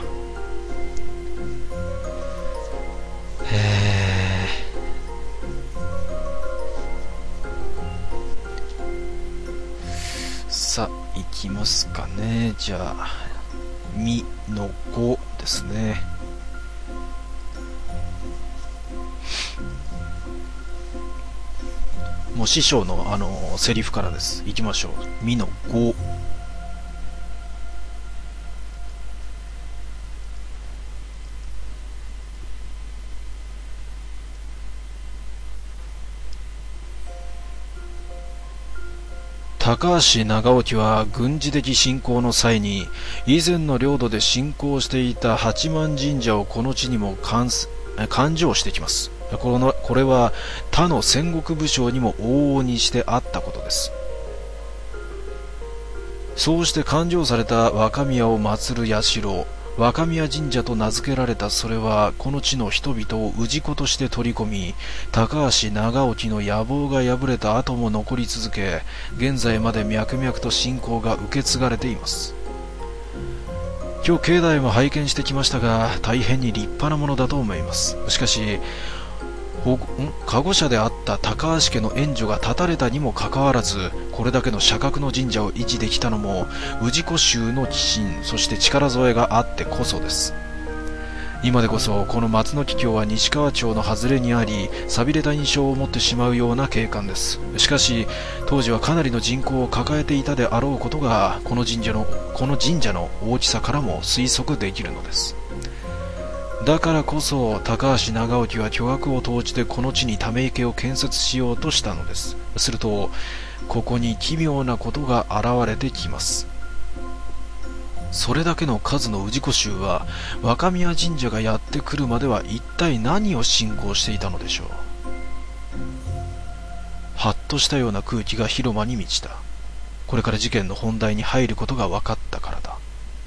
さあ、いきますかね。じゃあ、みの5ですね。もう師匠のセリフからです。いきましょう。みの5。高橋長興は軍事的侵攻の際に以前の領土で侵攻していた八幡神社をこの地にも勘定してきます。これは他の戦国武将にも往々にしてあったことです。そうして勘定された若宮を祀る社、若宮神社と名付けられたそれはこの地の人々を氏子として取り込み、高橋長興の野望が破れた後も残り続け、現在まで脈々と信仰が受け継がれています。今日境内も拝見してきましたが、大変に立派なものだと思います。しかし加護者であった高橋家の援助が断たれたにもかかわらず、これだけの社格の神社を維持できたのも氏子衆の寄進、そして力添えがあってこそです。今でこそこの松木峡は西川町の外れにあり、寂れた印象を持ってしまうような景観です。しかし当時はかなりの人口を抱えていたであろうことが、この神社の大きさからも推測できるのです。だからこそ高橋長興は巨額を投じてこの地にため池を建設しようとしたのです。するとここに奇妙なことが現れてきます。それだけの数の氏子衆は若宮神社がやってくるまでは一体何を信仰していたのでしょう。はっとしたような空気が広間に満ちた。これから事件の本題に入ることが分かったからだ。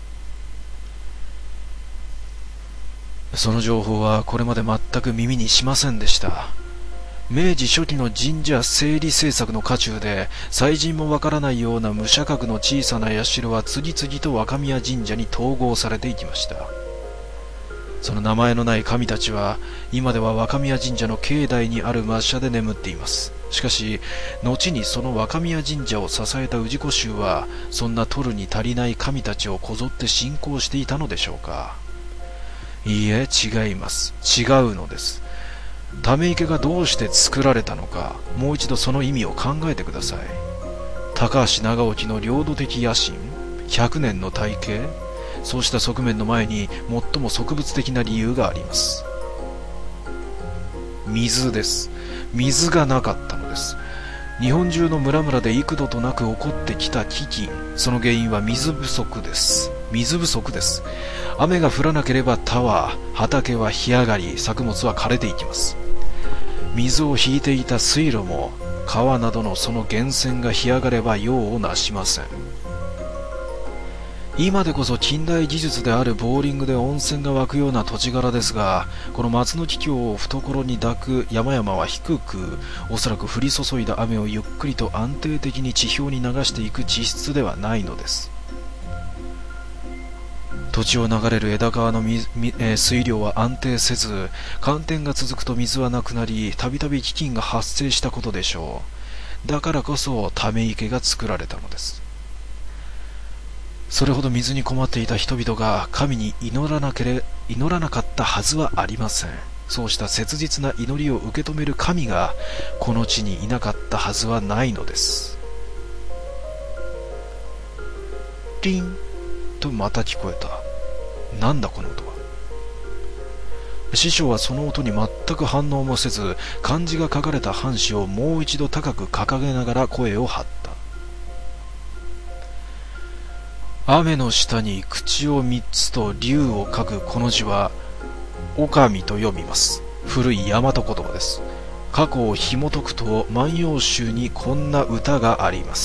その情報はこれまで全く耳にしませんでした。明治初期の神社整理政策の渦中で、祭神もわからないような無社格の小さな社は次々と若宮神社に統合されていきました。その名前のない神たちは今では若宮神社の境内にある末社で眠っています。しかし後にその若宮神社を支えた氏子衆は、そんな取るに足りない神たちをこぞって信仰していたのでしょうか。いいえ、違います。違うのです。ため池がどうして作られたのか、もう一度その意味を考えてください。高橋長興の領土的野心、100年の体系、そうした側面の前に最も植物的な理由があります。水です。水がなかったのです。日本中の村々で幾度となく起こってきた飢饉、その原因は水不足です。 水不足です。雨が降らなければ田は、畑は干上がり、作物は枯れていきます。水を引いていた水路も、川などのその源泉が干上がれば用をなしません。今でこそ近代技術であるボーリングで温泉が湧くような土地柄ですが、この松の木峡を懐に抱く山々は低く、おそらく降り注いだ雨をゆっくりと安定的に地表に流していく地質ではないのです。土地を流れる枝川の水量は安定せず、寒天が続くと水はなくなり、たびたび飢饉が発生したことでしょう。だからこそため池が作られたのです。それほど水に困っていた人々が神に祈らなかったはずはありません。そうした切実な祈りを受け止める神がこの地にいなかったはずはないのです。リンとまた聞こえた。なんだこの音は。師匠はその音に全く反応もせず、漢字が書かれた半紙をもう一度高く掲げながら声を張った。雨の下に口を3つと竜を書くこの字は、おかみと読みます。古い大和言葉です。過去を紐解くと万葉集にこんな歌があります。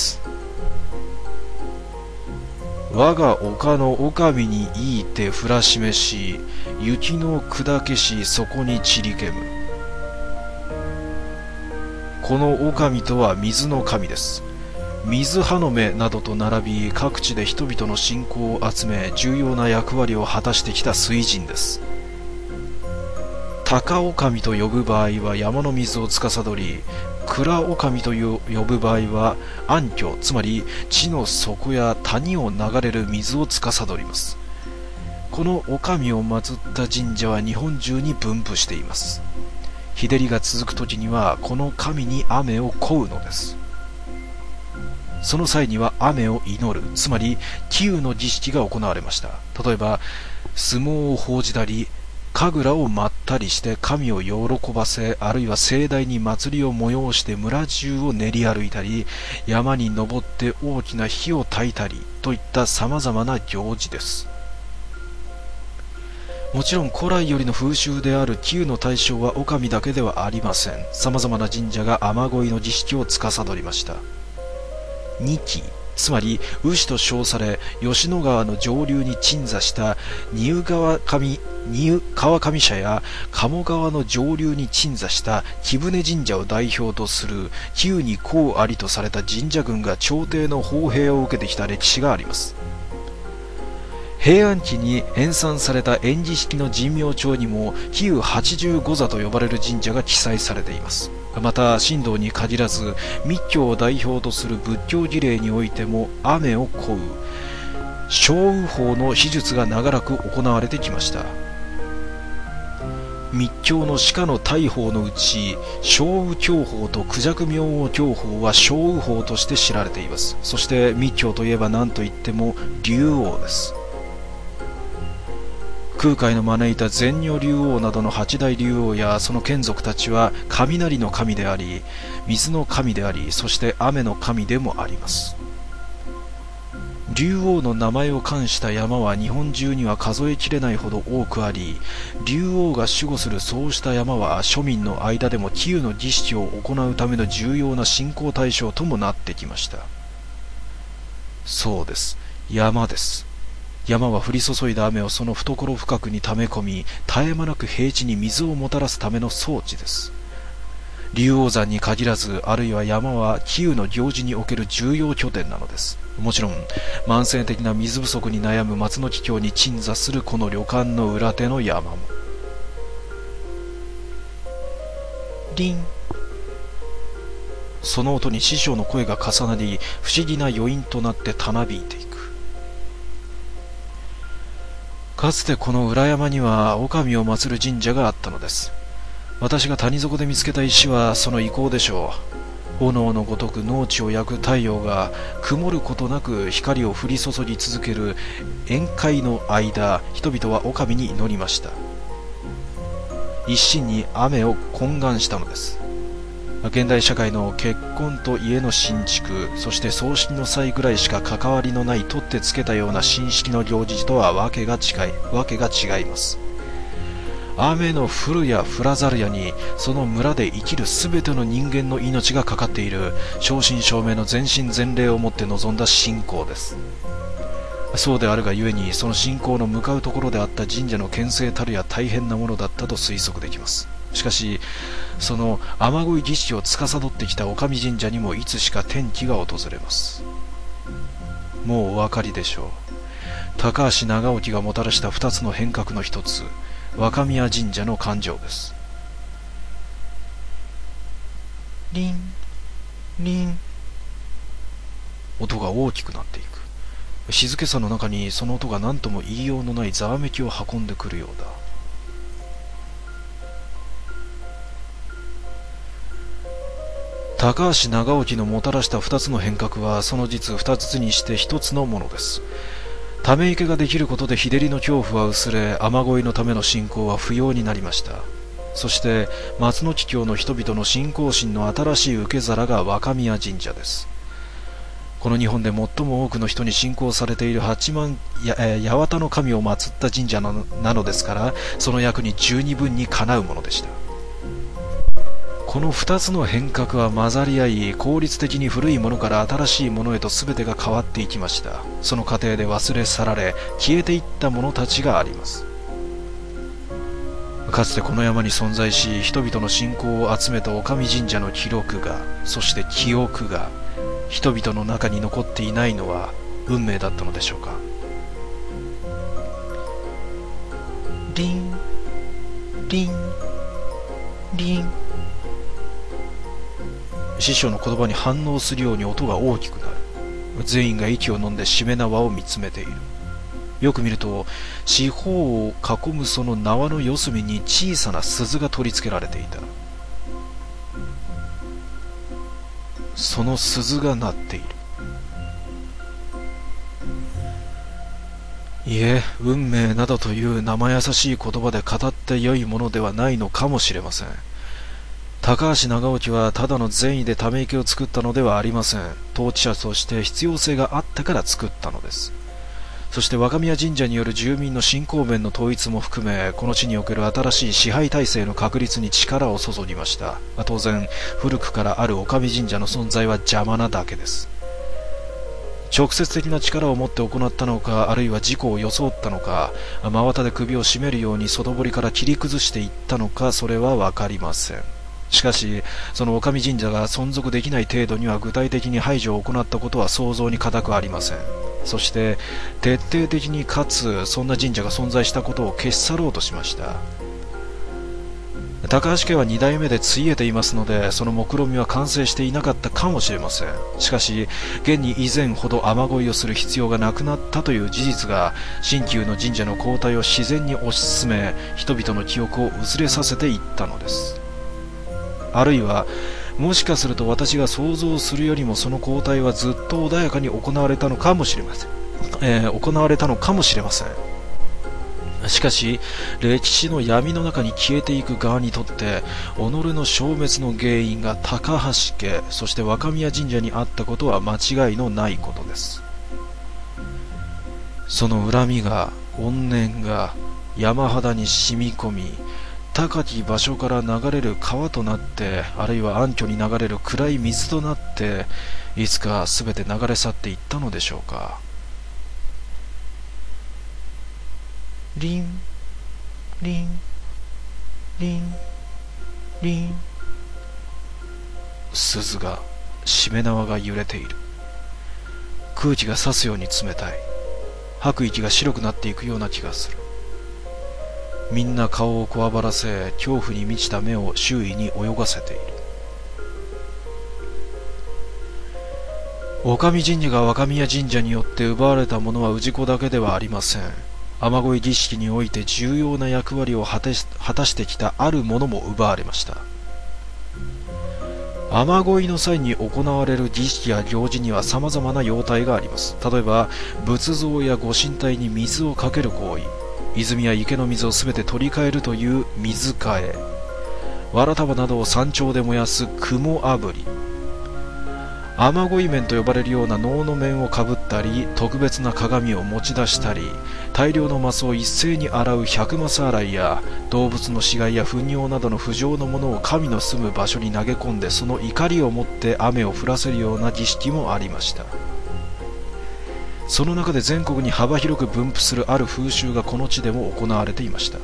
我が丘のおかみにいいて降らしめし、雪の砕けしそこに散りけむ。このおかみとは水の神です。水花目などと並び、各地で人々の信仰を集め、重要な役割を果たしてきた水神です。高女将と呼ぶ場合は山の水を司り、蔵女将と呼ぶ場合は暗渠、つまり地の底や谷を流れる水を司ります。この女将を祀った神社は日本中に分布しています。日照りが続く時にはこの神に雨を乞うのです。その際には雨を祈る、つまり祈雨の儀式が行われました。例えば相撲を報じたり、神楽を舞ったりして神を喜ばせ、あるいは盛大に祭りを催して村中を練り歩いたり、山に登って大きな火を焚いたりといった様々な行事です。もちろん古来よりの風習である祈雨の対象は女将だけではありません。様々な神社が雨乞いの儀式を司りました。二木、つまり牛と称され、吉野川の上流に鎮座した丹生川上社や鴨川の上流に鎮座した貴船神社を代表とする祈雨に功ありとされた神社群が朝廷の奉幣を受けてきた歴史があります。平安期に編纂された縁起式の神明帳にも祈雨85座と呼ばれる神社が記載されています。また神道に限らず密教を代表とする仏教儀礼においても雨を乞う小雨法の秘術が長らく行われてきました。密教の鹿の大法のうち小雨教法と孔雀明王教法は小雨法として知られています。そして密教といえば何といっても竜王です。空海の招いた善如竜王などの八大竜王やその眷属たちは雷の神であり、水の神であり、そして雨の神でもあります。竜王の名前を冠した山は日本中には数えきれないほど多くあり、竜王が守護するそうした山は庶民の間でも祈雨の儀式を行うための重要な信仰対象ともなってきました。そうです、山です。山は降り注いだ雨をその懐深くに溜め込み、絶え間なく平地に水をもたらすための装置です。竜王山に限らず、あるいは山は祈雨の行事における重要拠点なのです。もちろん慢性的な水不足に悩む松の木峡に鎮座するこの旅館の裏手の山も。リン、その音に師匠の声が重なり、不思議な余韻となってたなびいていく。かつてこの裏山には女将を祀る神社があったのです。私が谷底で見つけた石はその遺構でしょう。炎のごとく農地を焼く太陽が曇ることなく光を降り注ぎ続ける宴会の間、人々は女将に祈りました。一心に雨を懇願したのです。 現代社会の結婚と家の新築、そして葬式の際ぐらいしか関わりのない取ってつけたような新式の行事とはわけが違います。雨の降るや降らざるやに、その村で生きるすべての人間の命がかかっている正真正銘の全身全霊をもって臨んだ信仰です。そうであるがゆえに、その信仰の向かうところであった神社の牽制たるや大変なものだったと推測できます。しかし、その雨乞い儀式を司ってきた女将神社にもいつしか転機が訪れます。もうお分かりでしょう。高橋長興がもたらした2つの変革の一つ、若宮神社の誕生です。リンリン、音が大きくなっていく。静けさの中にその音が何とも言いようのないざわめきを運んでくるようだ。高橋長興のもたらした2つの変革は、その実2つにして1つのものです。ため池ができることで日照りの恐怖は薄れ、雨乞いのための信仰は不要になりました。そして松の木郷の人々の信仰心の新しい受け皿が若宮神社です。この日本で最も多くの人に信仰されている八幡八幡の神を祀った神社なのですから、その役に十二分にかなうものでした。この2つの変革は混ざり合い、効率的に古いものから新しいものへと全てが変わっていきました。その過程で忘れ去られ、消えていったものたちがあります。かつてこの山に存在し、人々の信仰を集めた女将神社の記録が、そして記憶が、人々の中に残っていないのは運命だったのでしょうか。リンリンリン、師匠の言葉に反応するように音が大きくなる。全員が息を飲んでしめ縄を見つめている。よく見ると、四方を囲むその縄の四隅に小さな鈴が取り付けられていた。その鈴が鳴っている。いえ、運命などという生優しい言葉で語ってよいものではないのかもしれません。高橋長興はただの善意でため池を作ったのではありません。統治者として必要性があったから作ったのです。そして若宮神社による住民の信仰面の統一も含め、この地における新しい支配体制の確立に力を注ぎました。当然、古くからある女将神社の存在は邪魔なだけです。直接的な力を持って行ったのか、あるいは事故を装ったのか、真綿で首を絞めるように外堀から切り崩していったのか、それはわかりません。しかし、その女将神社が存続できない程度には具体的に排除を行ったことは想像に難くありません。そして、徹底的にかつ、そんな神社が存在したことを消し去ろうとしました。高橋家は2代目でついえていますので、その目論見は完成していなかったかもしれません。しかし、現に以前ほど雨乞いをする必要がなくなったという事実が、新旧の神社の交代を自然に推し進め、人々の記憶を薄れさせていったのです。あるいは、もしかすると私が想像するよりもその交代はずっと穏やかに行われたのかもしれません。しかし、歴史の闇の中に消えていく側にとって、己の消滅の原因が高橋家、そして若宮神社にあったことは間違いのないことです。その恨みが、怨念が山肌に染み込み、高き場所から流れる川となって、あるいは暗渠に流れる暗い水となって、いつかすべて流れ去っていったのでしょうか。リンリンリンリン、鈴が、しめ縄が揺れている。空気が刺すように冷たい。吐く息が白くなっていくような気がする。みんな顔をこわばらせ、恐怖に満ちた目を周囲に泳がせている。女将神社が若宮神社によって奪われたものは氏子だけではありません。雨乞い儀式において重要な役割を果たしてきたあるものも奪われました。雨乞いの際に行われる儀式や行事には様々な様態があります。例えば、仏像やご神体に水をかける行為、泉や池の水をすべて取り替えるという水替え、 わら束などを山頂で燃やす雲あぶり、雨乞い面と呼ばれるような能の面をかぶったり、特別な鏡を持ち出したり、大量のマスを一斉に洗う百マス洗いや、動物の死骸や糞尿などの不浄のものを神の住む場所に投げ込んで、その怒りをもって雨を降らせるような儀式もありました。その中で全国に幅広く分布するある風習がこの地でも行われていました。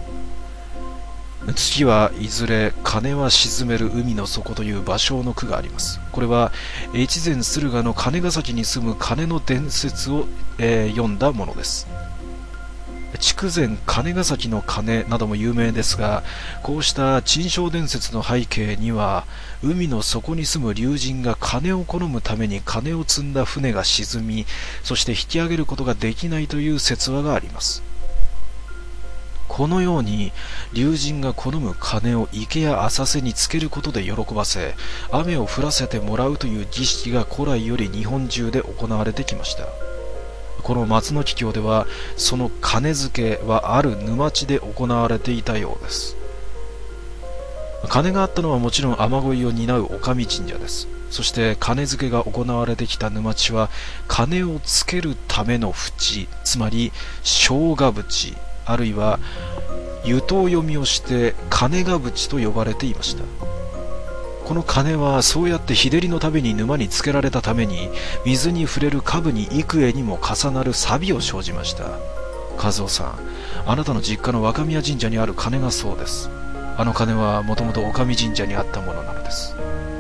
月はいずれ金は沈める海の底という芭蕉の句があります。これは越前駿河の金ヶ崎に住む金の伝説を、読んだものです。筑前金ヶ崎の金なども有名ですが、こうした珍商伝説の背景には、海の底に住む竜神が金を好むために金を積んだ船が沈み、そして引き上げることができないという説話があります。このように竜神が好む金を池や浅瀬につけることで喜ばせ、雨を降らせてもらうという儀式が古来より日本中で行われてきました。この松の木峡では、その金付けはある沼地で行われていたようです。金があったのはもちろん雨乞いを担う女将神社です。そして金付けが行われてきた沼地は、金をつけるための淵、つまり生姜淵、あるいは湯頭読みをして金が淵と呼ばれていました。この金はそうやって日照りのために沼につけられたために、水に触れる下部に幾重にも重なる錆を生じました。和夫さん、あなたの実家の若宮神社にある金がそうです。あの金はもともと女将神社にあったものなのです。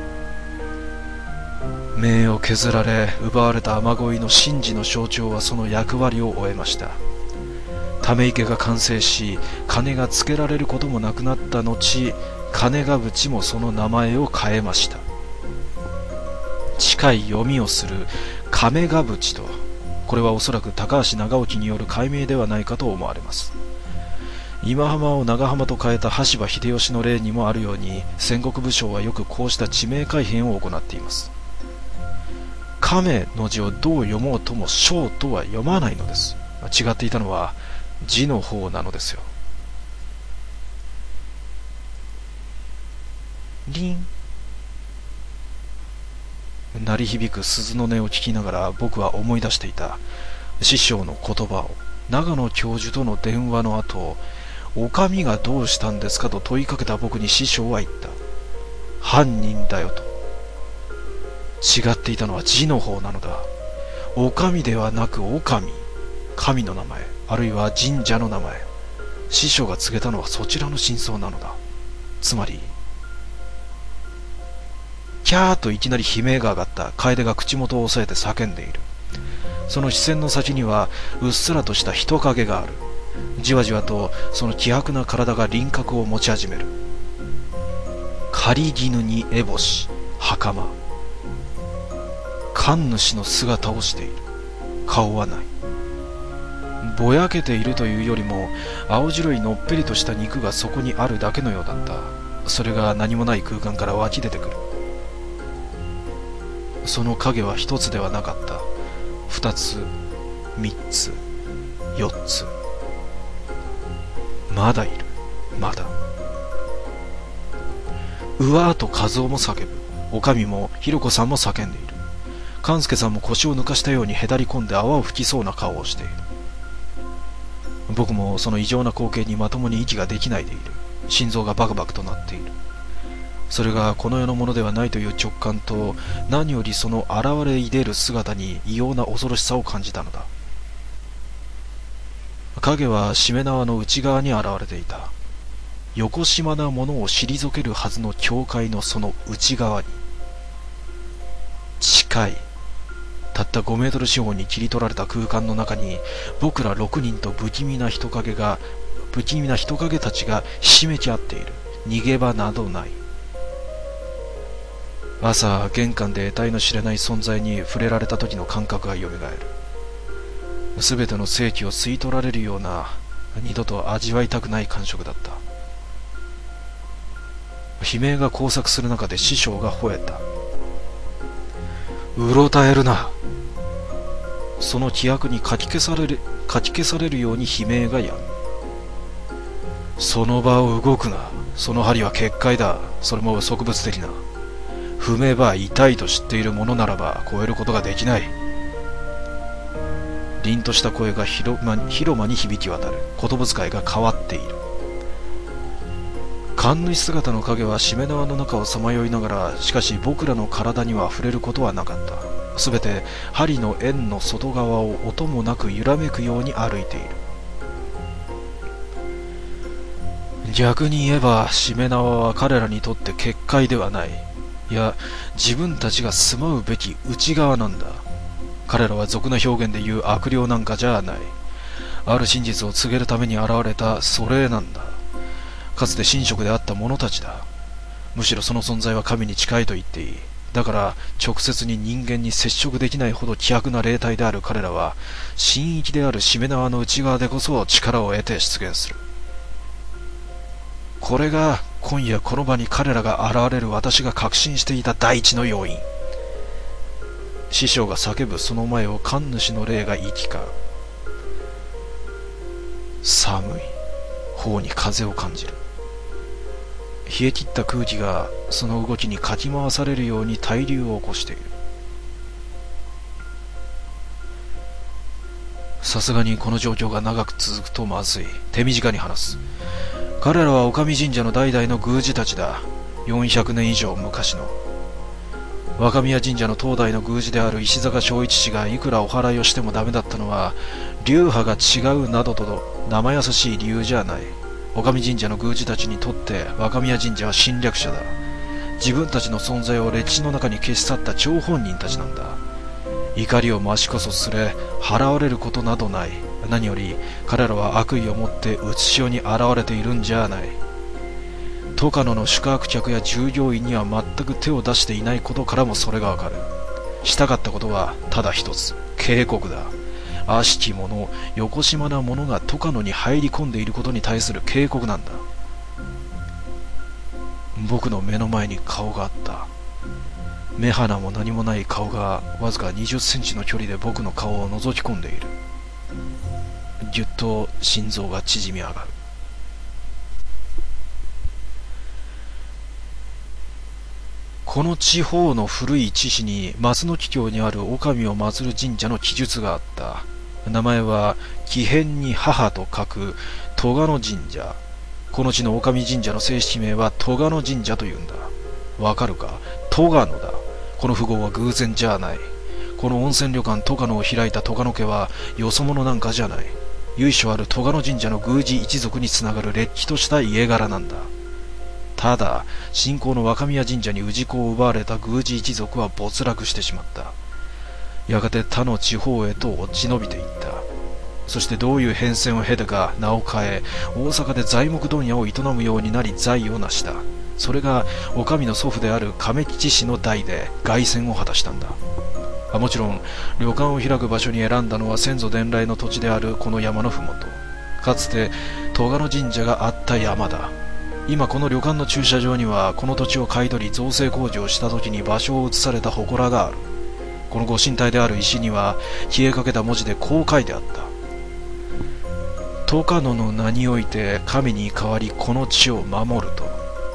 命を削られ奪われた雨乞いの神事の象徴はその役割を終えました。ため池が完成し、金がつけられることもなくなった後、金が淵もその名前を変えました。近い読みをする亀が淵と、これはおそらく高橋長興による改名ではないかと思われます。今浜を長浜と変えた羽柴秀吉の例にもあるように、戦国武将はよくこうした地名改変を行っています。亀の字をどう読もうとも将とは読まないのです。違っていたのは字の方なのですよ。リン。鳴り響く鈴の音を聞きながら僕は思い出していた。師匠の言葉を。長野教授との電話の後、お上がどうしたんですかと問いかけた僕に師匠は言った。犯人だよと。違っていたのは字の方なのだ。お上ではなくお上。神の名前、あるいは神社の名前。師匠が告げたのはそちらの真相なのだ。つまり、キャーといきなり悲鳴が上がった。楓が口元を押さえて叫んでいる。その視線の先にはうっすらとした人影がある。じわじわとその希薄な体が輪郭を持ち始める。狩絹に烏帽子、袴。神主の姿をしている。顔はない。ぼやけているというよりも、青白いのっぺりとした肉がそこにあるだけのようだった。それが何もない空間から湧き出てくる。その影は一つではなかった。二つ、三つ、四つ。まだいる。まだ。うわーと和夫も叫ぶ。おかみもひろこさんも叫んでいる。勘介さんも腰を抜かしたようにへだり込んで泡を吹きそうな顔をしている。僕もその異常な光景にまともに息ができないでいる。心臓がバクバクとなっている。それがこの世のものではないという直感と、何よりその現れいでる姿に異様な恐ろしさを感じたのだ。影はしめ縄の内側に現れていた。よこしまなものを退けるはずの境界のその内側に。近い。たった5メートル四方に切り取られた空間の中に、僕ら6人と不気味な人影たちがひしめき合っている。逃げ場などない。朝、玄関で得体の知れない存在に触れられた時の感覚がよみがえる。すべての生気を吸い取られるような、二度と味わいたくない感触だった。悲鳴が交錯する中で師匠が吠えた。うろたえるな。その気迫にかき消されるように悲鳴がやむ。 その場を動くな。その針は結界だ。それも植物的な。踏めば痛いと知っているものならば越えることができない。凛とした声が広間に響き渡る。言葉遣いが変わっている。神主姿の影はしめ縄の中をさまよいながら、しかし僕らの体には触れることはなかった。すべて針の円の外側を音もなく揺らめくように歩いている。逆に言えばしめ縄は彼らにとって結界ではない。いや、自分たちが住まうべき内側なんだ。彼らは俗な表現で言う悪霊なんかじゃない。ある真実を告げるために現れた祖霊なんだ。かつて神職であった者たちだ。むしろその存在は神に近いと言っていい。だから直接に人間に接触できないほど希薄な霊体である彼らは、神域であるしめ縄の内側でこそ力を得て出現する。これが今夜この場に彼らが現れる私が確信していた第一の要因。師匠が叫ぶその前を神主の霊が行き交う。寒い。頬に風を感じる。冷え切った空気がその動きにかき回されるように対流を起こしている。さすがにこの状況が長く続くとまずい。手短に話す。彼らは女将神社の代々の宮司たちだ。400年以上昔の。若宮神社の当代の宮司である石坂正一氏がいくらお祓いをしてもダメだったのは、流派が違うなどと生優しい理由じゃない。女将神社の宮司たちにとって若宮神社は侵略者だ。自分たちの存在を歴史の中に消し去った張本人たちなんだ。怒りを増しこそすれ払われることなどない。何より彼らは悪意を持ってうつしおに現れているんじゃない。トカノの宿泊客や従業員には全く手を出していないことからもそれがわかる。したかったことはただ一つ、警告だ。悪しき者、よこしまな者がトカノに入り込んでいることに対する警告なんだ。僕の目の前に顔があった。目鼻も何もない顔がわずか20センチの距離で僕の顔を覗き込んでいる。ぎゅっと心臓が縮み上がる。この地方の古い地市に松の木峡にある女将を祀る神社の記述があった。名前は木偏に母と書く戸賀野神社。この地の女将神社の正式名は戸賀野神社というんだ。わかるか？戸賀野だ。この符号は偶然じゃない。この温泉旅館戸賀野を開いた戸賀野家はよそ者なんかじゃない。由緒ある戸賀野神社の宮司一族につながるれっきとした家柄なんだ。ただ、信仰の若宮神社に氏子を奪われた宮司一族は没落してしまった。やがて他の地方へと落ち延びていった。そしてどういう変遷を経てか名を変え、大阪で材木問屋を営むようになり財を成した。それが女将の祖父である亀吉氏の代で凱旋を果たしたんだ。もちろん旅館を開く場所に選んだのは先祖伝来の土地であるこの山のふもと、かつて戸賀野神社があった山だ。今この旅館の駐車場にはこの土地を買い取り造成工事をした時に場所を移された祠がある。このご神体である石には消えかけた文字でこう書いてあった。戸賀野の名において神に代わりこの地を守ると。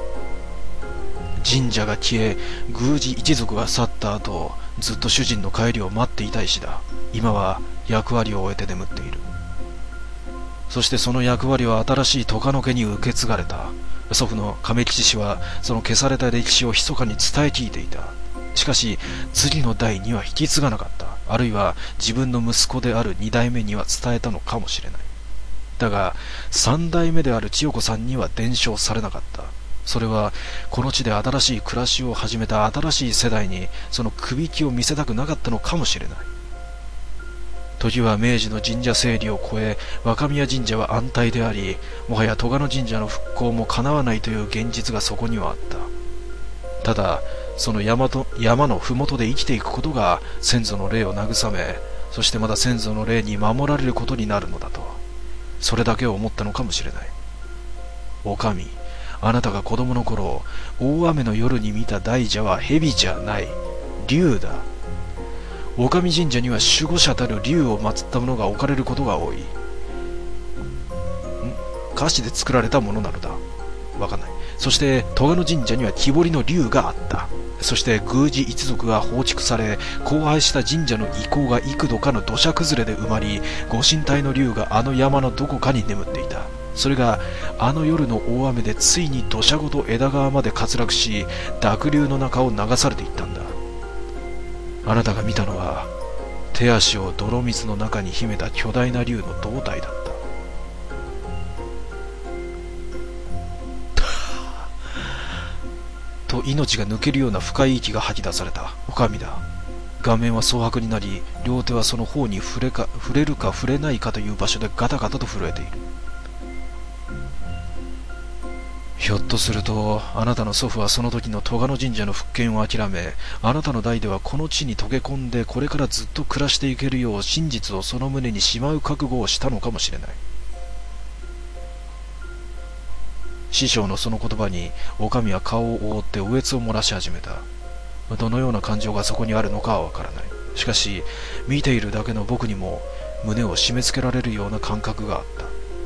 神社が消え宮司一族が去った後、ずっと主人の帰りを待っていた石だ。今は役割を終えて眠っている。そしてその役割は新しい戸賀野家に受け継がれた。祖父の亀吉氏はその消された歴史を密かに伝え聞いていた。しかし次の代には引き継がなかった。あるいは自分の息子である2代目には伝えたのかもしれない。だが3代目である千代子さんには伝承されなかった。それはこの地で新しい暮らしを始めた新しい世代にその首引きを見せたくなかったのかもしれない。時は明治の神社整理を超え、若宮神社は安泰であり、もはや戸賀野神社の復興も叶わないという現実がそこにはあった。ただその山の麓で生きていくことが先祖の霊を慰め、そしてまた先祖の霊に守られることになるのだと、それだけを思ったのかもしれない。おかみ、あなたが子供の頃大雨の夜に見た大蛇は蛇じゃない、竜だ。女将神社には守護者たる竜を祀ったものが置かれることが多い。 菓子で作られたものなのだ。わかんない。そして戸賀野神社には木彫りの竜があった。そして宮司一族が放逐され、荒廃した神社の遺構が幾度かの土砂崩れで埋まり、ご神体の竜があの山のどこかに眠っていた。それがあの夜の大雨でついに土砂ごと枝川まで滑落し、濁流の中を流されていったんだ。あなたが見たのは、手足を泥水の中に秘めた巨大な竜の胴体だった。と命が抜けるような深い息が吐き出された。おかみだ。顔面は蒼白になり、両手はその方に触れるか触れないかという場所でガタガタと震えている。ひょっとするとあなたの祖父はその時の戸賀野神社の復権を諦め、あなたの代ではこの地に溶け込んでこれからずっと暮らしていけるよう真実をその胸にしまう覚悟をしたのかもしれない。師匠のその言葉におかみは顔を覆って嗚咽を漏らし始めた。どのような感情がそこにあるのかはわからない。しかし見ているだけの僕にも胸を締め付けられるような感覚があった。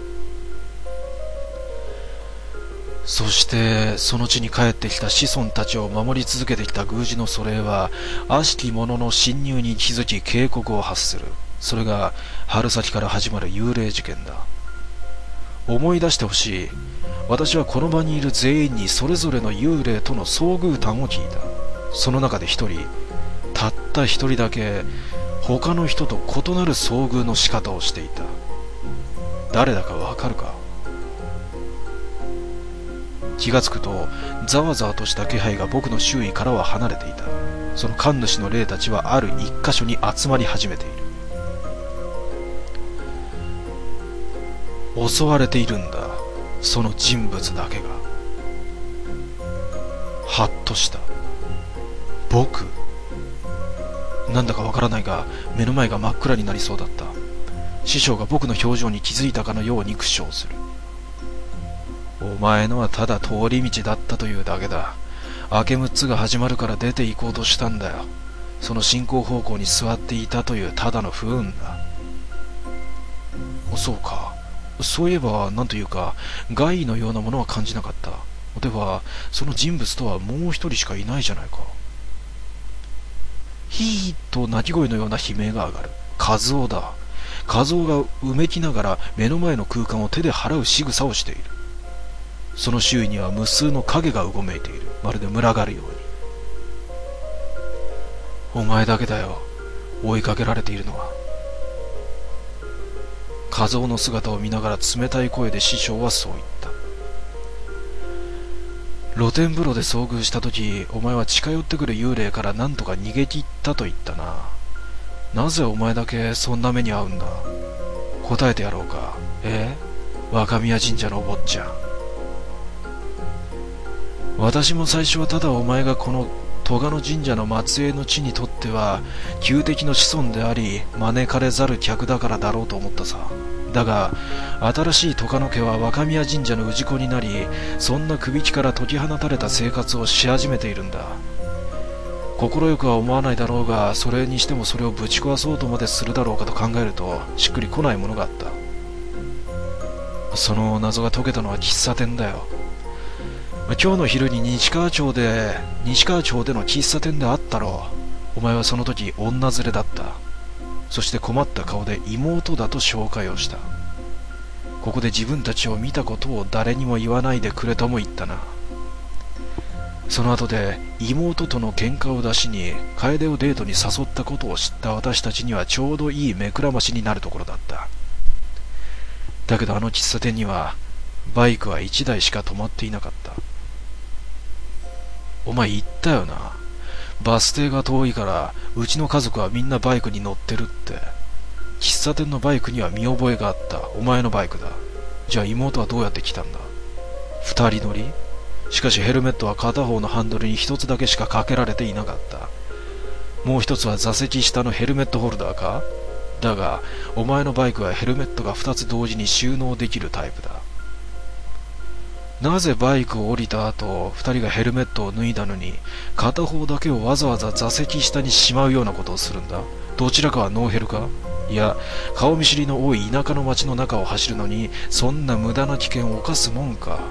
そしてその地に帰ってきた子孫たちを守り続けてきた宮司の祖霊は悪しき者の侵入に気づき警告を発する。それが春先から始まる幽霊事件だ。思い出してほしい。私はこの場にいる全員にそれぞれの幽霊との遭遇談を聞いた。その中で一人、たった一人だけ他の人と異なる遭遇の仕方をしていた。誰だかわかるか？気がつくとざわざわとした気配が僕の周囲からは離れていた。その神主の霊たちはある一箇所に集まり始めている。襲われているんだ、その人物だけが。はっとした。僕？なんだかわからないが目の前が真っ暗になりそうだった。師匠が僕の表情に気づいたかのように苦笑する。お前のはただ通り道だったというだけだ。明け6つが始まるから出て行こうとしたんだよ。その進行方向に座っていたというただの不運だ。そうか。そういえばなんというか害異のようなものは感じなかった。ではその人物とはもう一人しかいないじゃないか。ヒーと鳴き声のような悲鳴が上がる。カズオだ。カズオがうめきながら目の前の空間を手で払う仕草をしている。その周囲には無数の影がうごめいている。まるで群がるように。お前だけだよ、追いかけられているのは。カズオの姿を見ながら冷たい声で師匠はそう言った。露天風呂で遭遇した時、お前は近寄ってくる幽霊から何とか逃げ切ったと言ったな。なぜお前だけそんな目に遭うんだ？答えてやろうか。若宮神社のお坊ちゃん。私も最初はただお前がこの戸賀野神社の末裔の地にとっては旧敵の子孫であり招かれざる客だからだろうと思ったさ。だが新しい戸賀野家は若宮神社の氏子になり、そんな首輝から解き放たれた生活をし始めているんだ。快くは思わないだろうが、それにしてもそれをぶち壊そうとまでするだろうかと考えるとしっくりこないものがあった。その謎が解けたのは喫茶店だよ。今日の昼に西川町での喫茶店で会ったろう。お前はその時女連れだった。そして困った顔で妹だと紹介をした。ここで自分たちを見たことを誰にも言わないでくれとも言ったな。その後で妹との喧嘩を出しに楓をデートに誘ったことを知った私たちにはちょうどいい目くらましになるところだった。だけどあの喫茶店にはバイクは1台しか止まっていなかった。お前言ったよな。バス停が遠いからうちの家族はみんなバイクに乗ってるって。喫茶店のバイクには見覚えがあった。お前のバイクだ。じゃあ妹はどうやって来たんだ？二人乗り？しかしヘルメットは片方のハンドルに一つだけしかかけられていなかった。もう一つは座席下のヘルメットホルダーか？だがお前のバイクはヘルメットが二つ同時に収納できるタイプだ。なぜバイクを降りた後二人がヘルメットを脱いだのに片方だけをわざわざ座席下にしまうようなことをするんだ？ どちらかはノーヘルか？いや、顔見知りの多い田舎の町の中を走るのに、そんな無駄な危険を冒すもんか。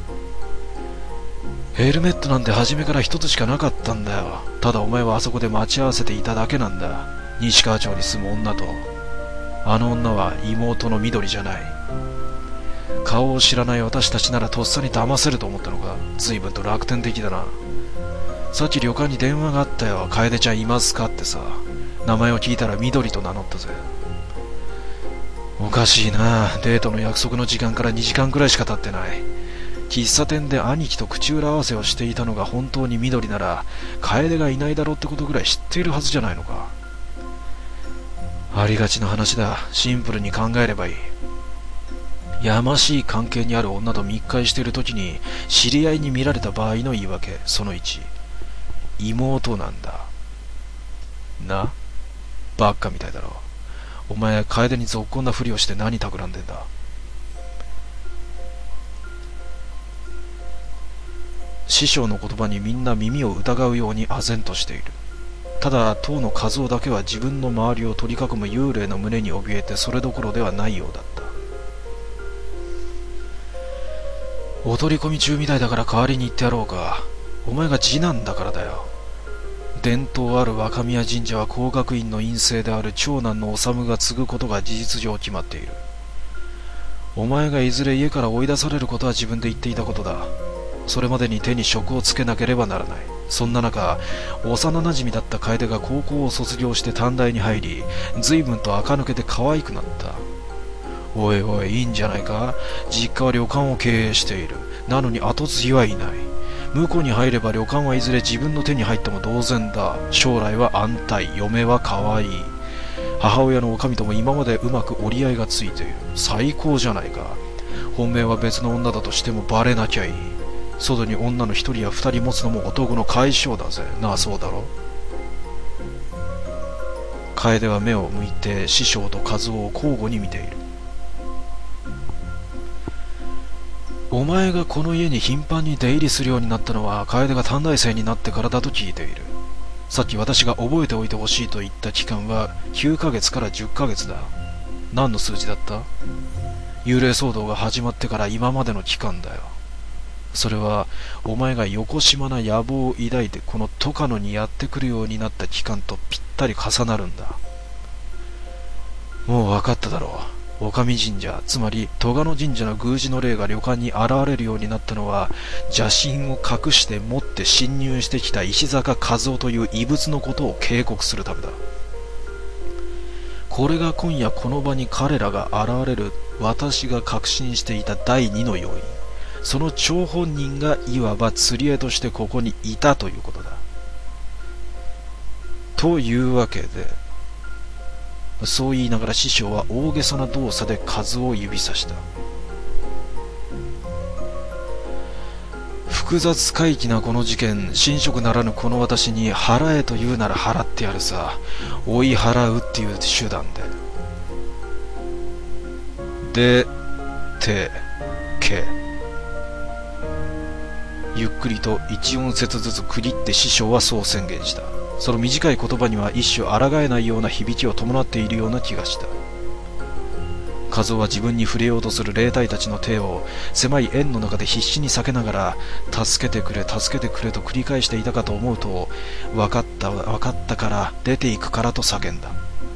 ヘルメットなんて初めから一つしかなかったんだよ。ただお前はあそこで待ち合わせていただけなんだ。西川町に住む女と。あの女は妹の緑じゃない。顔を知らない私たちならとっさに騙せると思ったのか。随分と楽天的だな。さっき旅館に電話があったよ。楓ちゃんいますかってさ。名前を聞いたら緑と名乗ったぜ。おかしいな。デートの約束の時間から2時間くらいしか経ってない。喫茶店で兄貴と口裏合わせをしていたのが本当に緑なら、楓がいないだろうってことぐらい知っているはずじゃないのか。ありがちな話だ。シンプルに考えればいい。やましい関係にある女と密会している時に知り合いに見られた場合の言い訳。その1、妹なんだ。な、バッカみたいだろ。お前、楓にぞっこんなふりをして何企んでんだ。師匠の言葉にみんな耳を疑うように唖然としている。ただ当の和夫だけは自分の周りを取り囲む幽霊の胸に怯えてそれどころではないようだった。お取り込み中みたいだから代わりに言ってやろうか。お前が次男だからだよ。伝統ある若宮神社は工学院の院生である長男の修が継ぐことが事実上決まっている。お前がいずれ家から追い出されることは自分で言っていたことだ。それまでに手に職をつけなければならない。そんな中、幼馴染だった楓が高校を卒業して短大に入り、随分と垢抜けて可愛くなった。おいおい、いいんじゃないか。実家は旅館を経営している。なのに後継ぎはいない。婿に入れば旅館はいずれ自分の手に入っても同然だ。将来は安泰、嫁は可愛い。母親の女将とも今までうまく折り合いがついている。最高じゃないか。本命は別の女だとしてもバレなきゃいい。外に女の一人や二人持つのも男の解消だぜ。なあ、そうだろ。楓は目を向いて師匠と和夫を交互に見ている。お前がこの家に頻繁に出入りするようになったのは楓が短大生になってからだと聞いている。さっき私が覚えておいてほしいと言った期間は9ヶ月から10ヶ月だ。何の数字だった？幽霊騒動が始まってから今までの期間だよ。それはお前がよこしまな野望を抱いてこの戸カノにやってくるようになった期間とぴったり重なるんだ。もう分かっただろう。女将神社、つまり戸賀野神社の宮司の霊が旅館に現れるようになったのは、邪神を隠して持って侵入してきた石坂和夫という異物のことを警告するためだ。これが今夜この場に彼らが現れる私が確信していた第二の要因。その張本人がいわば釣り絵としてここにいたということだ。というわけで、そう言いながら師匠は大げさな動作で数を指さした。複雑怪奇なこの事件、神職ならぬこの私に払えと言うなら払ってやるさ。追い払うっていう手段で。て、け。ゆっくりと一音節ずつ区切って師匠はそう宣言した。その短い言葉には一種抗えないような響きを伴っているような気がした。和夫は自分に触れようとする霊体たちの手を狭い円の中で必死に避けながら助けてくれ助けてくれと繰り返していたかと思うと、分かった分かったから出ていくからと叫んだ。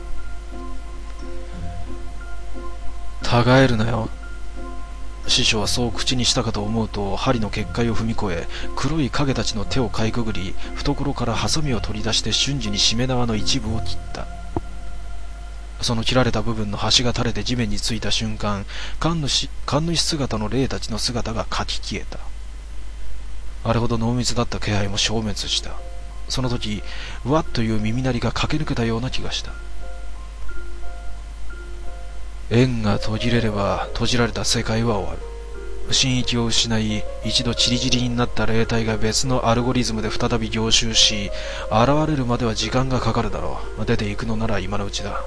たがえるなよ。師匠はそう口にしたかと思うと、針の結界を踏み越え黒い影たちの手をかいくぐり、懐からハサミを取り出して瞬時にしめ縄の一部を切った。その切られた部分の端が垂れて地面についた瞬間、神主姿の霊たちの姿がかき消えた。あれほど濃密だった気配も消滅した。その時、わっという耳鳴りが駆け抜けたような気がした。縁が途切れれば閉じられた世界は終わる。神域を失い、一度チリチリになった霊体が別のアルゴリズムで再び凝集し、現れるまでは時間がかかるだろう。出ていくのなら今のうちだ。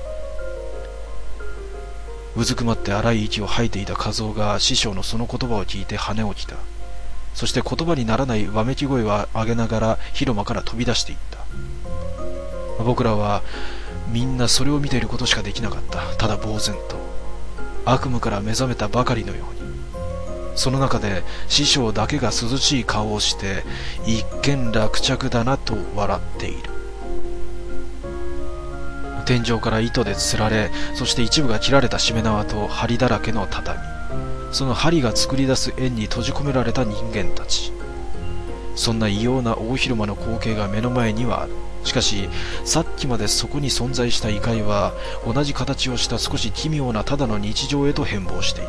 うずくまって荒い息を吐いていた和夫が師匠のその言葉を聞いて跳ね起きた。そして言葉にならないわめき声を上げながら広間から飛び出していった。僕らはみんなそれを見ていることしかできなかった。ただ呆然と悪夢から目覚めたばかりのように。その中で師匠だけが涼しい顔をして一見落着だなと笑っている。天井から糸でつられ、そして一部が切られたしめ縄と針だらけの畳、その針が作り出す円に閉じ込められた人間たち。そんな異様な大広間の光景が目の前にはある。しかしさっきまでそこに存在した異界は同じ形をした少し奇妙なただの日常へと変貌していた。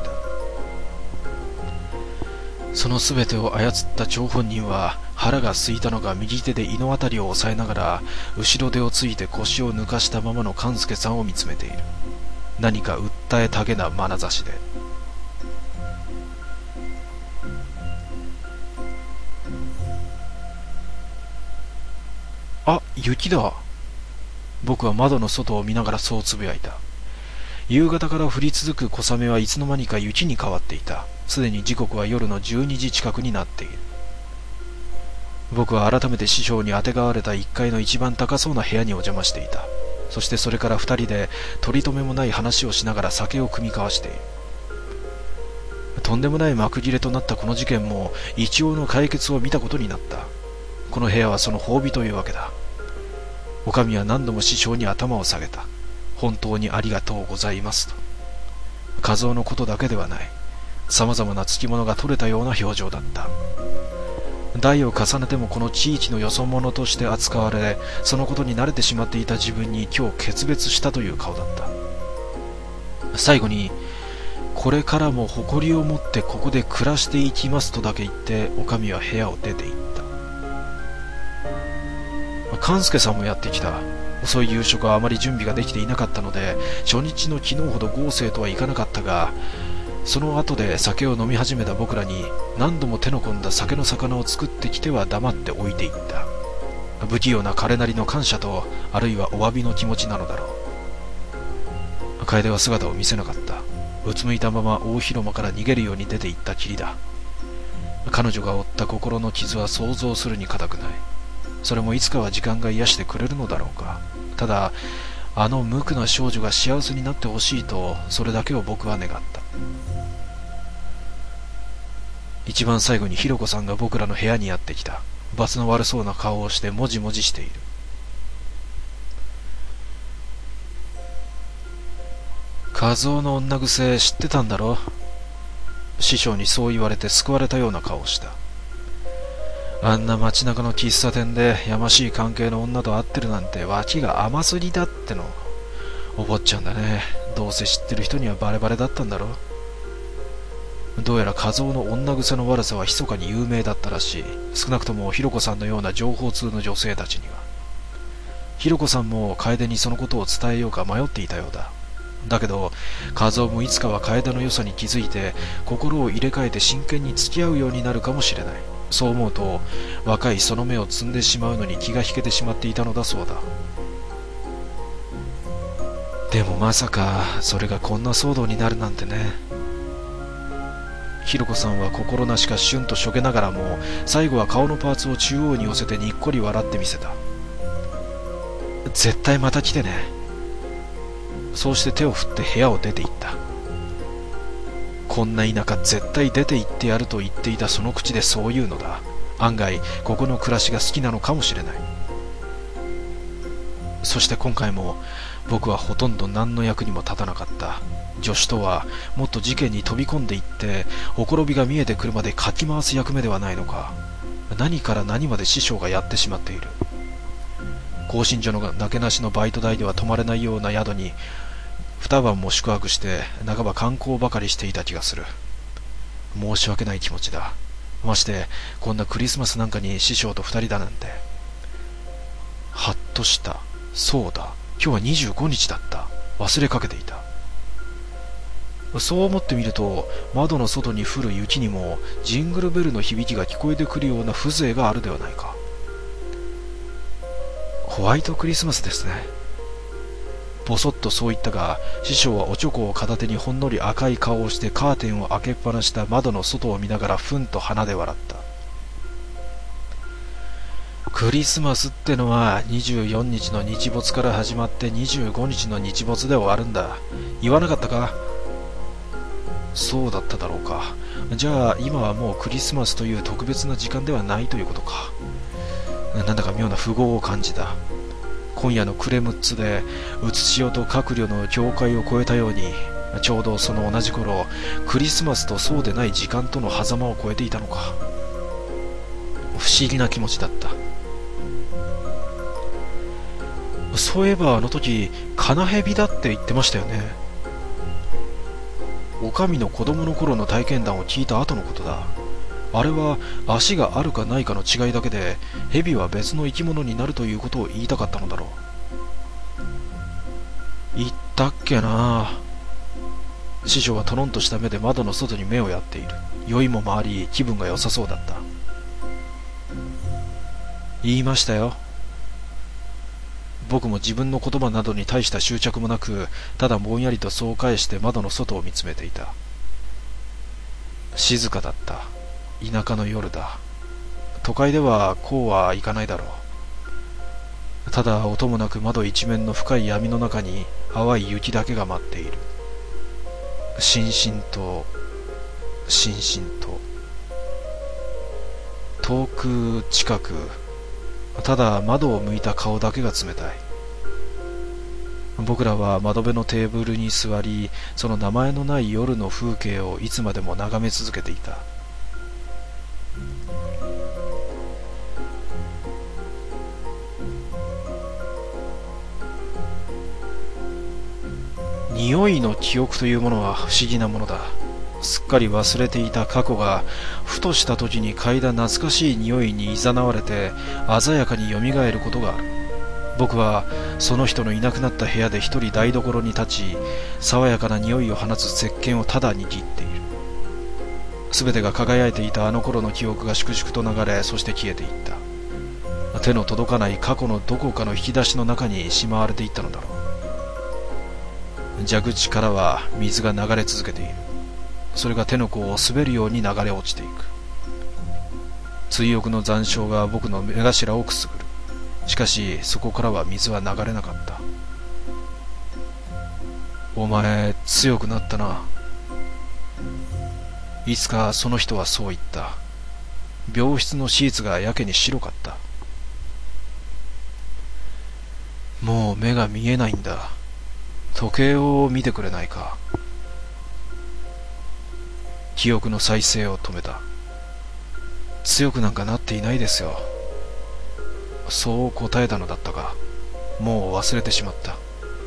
その全てを操った張本人は腹が空いたのか右手で胃のあたりを押さえながら後ろ手をついて腰を抜かしたままの勘助さんを見つめている。何か訴えたげな眼差しで。あ、雪だ。僕は窓の外を見ながらそうつぶやいた。夕方から降り続く小雨はいつの間にか雪に変わっていた。すでに時刻は夜の12時近くになっている。僕は改めて師匠にあてがわれた1階の一番高そうな部屋にお邪魔していた。そしてそれから2人で取り留めもない話をしながら酒を酌み交わしている。とんでもない幕切れとなったこの事件も一応の解決を見たことになった。この部屋はその褒美というわけだ。お上は何度も師匠に頭を下げた。本当にありがとうございますと。画像のことだけではない。様々なつきものが取れたような表情だった。代を重ねてもこの地域のよそ者として扱われ、そのことに慣れてしまっていた自分に今日決別したという顔だった。最後に、これからも誇りを持ってここで暮らしていきますとだけ言って、お上は部屋を出て行った。勘助さんもやってきた。遅い夕食はあまり準備ができていなかったので、初日の昨日ほど豪勢とはいかなかったが、その後で酒を飲み始めた僕らに何度も手の込んだ酒の魚を作ってきては黙って置いていった。不器用な彼なりの感謝と、あるいはお詫びの気持ちなのだろう。楓は姿を見せなかった。うつむいたまま大広間から逃げるように出て行ったきりだ。彼女が負った心の傷は想像するに難くない。それもいつかは時間が癒してくれるのだろうか。ただあの無垢な少女が幸せになってほしいと、それだけを僕は願った。一番最後にひろこさんが僕らの部屋にやってきた。罰の悪そうな顔をしてもじもじしている。和夫の女癖知ってたんだろ。師匠にそう言われて救われたような顔をした。あんな街中の喫茶店でやましい関係の女と会ってるなんて脇が甘すぎだっての。お坊ちゃんだね。どうせ知ってる人にはバレバレだったんだろ。どうやら和夫の女癖の悪さは密かに有名だったらしい。少なくともひろこさんのような情報通の女性たちには。ひろこさんも楓にそのことを伝えようか迷っていたようだ。だけど和夫もいつかは楓の良さに気づいて心を入れ替えて真剣に付き合うようになるかもしれない。そう思うと若いその目を摘んでしまうのに気が引けてしまっていたのだそうだ。でもまさかそれがこんな騒動になるなんてね。ひろこさんは心なしかシュンとしょげながらも最後は顔のパーツを中央に寄せてにっこり笑ってみせた。絶対また来てね。そうして手を振って部屋を出て行った。こんな田舎絶対出て行ってやると言っていたその口でそう言うのだ。案外ここの暮らしが好きなのかもしれない。そして今回も僕はほとんど何の役にも立たなかった。助手とはもっと事件に飛び込んでいってほころびが見えてくるまでかき回す役目ではないのか。何から何まで師匠がやってしまっている。興信所のなけなしのバイト代では泊まれないような宿に2晩も宿泊して半ば観光ばかりしていた気がする。申し訳ない気持ちだ。ましてこんなクリスマスなんかに師匠と2人だなんて。はっとした。そうだ、今日は25日だった。忘れかけていた。そう思ってみると窓の外に降る雪にもジングルベルの響きが聞こえてくるような風情があるではないか。ホワイトクリスマスですね。ぼそっとそう言ったが、師匠はおちょこを片手にほんのり赤い顔をしてカーテンを開けっぱなした窓の外を見ながらふんと鼻で笑った。 クリスマスってのは24日の日没から始まって25日の日没で終わるんだ。言わなかったか？そうだっただろうか。じゃあ今はもうクリスマスという特別な時間ではないということか。なんだか妙な符号を感じた。今夜のクレムッツでうつしおと閣僚の境界を越えたように、ちょうどその同じ頃、クリスマスとそうでない時間との狭間を越えていたのか。不思議な気持ちだった。そういえばあの時カナヘビだって言ってましたよね。お上の子供の頃の体験談を聞いた後のことだ。あれは足があるかないかの違いだけで、ヘビは別の生き物になるということを言いたかったのだろう。言ったっけな。師匠はトロンとした目で窓の外に目をやっている。酔いも回り気分が良さそうだった。言いましたよ。僕も自分の言葉などに大した執着もなく、ただぼんやりとそう返して窓の外を見つめていた。静かだった。田舎の夜だ。都会ではこうはいかないだろう。ただ音もなく窓一面の深い闇の中に淡い雪だけが舞っている。しんしんとしんしんと、遠く近く、ただ窓を向いた顔だけが冷たい。僕らは窓辺のテーブルに座り、その名前のない夜の風景をいつまでも眺め続けていた。匂いの記憶というものは不思議なものだ。すっかり忘れていた過去が、ふとした時に嗅いだ懐かしい匂いに誘われて鮮やかによみがえることがある。僕はその人のいなくなった部屋で一人台所に立ち、爽やかな匂いを放つ石鹸をただ握っている。すべてが輝いていたあの頃の記憶が粛々と流れ、そして消えていった。手の届かない過去のどこかの引き出しの中にしまわれていったのだろう。蛇口からは水が流れ続けている。それが手の甲を滑るように流れ落ちていく。追憶の残照が僕の目頭をくすぐる。しかしそこからは水は流れなかった。お前強くなったな。いつかその人はそう言った。病室のシーツがやけに白かった。もう目が見えないんだ。時計を見てくれないか。記憶の再生を止めた。強くなんかなっていないですよ。そう答えたのだったが、もう忘れてしまった。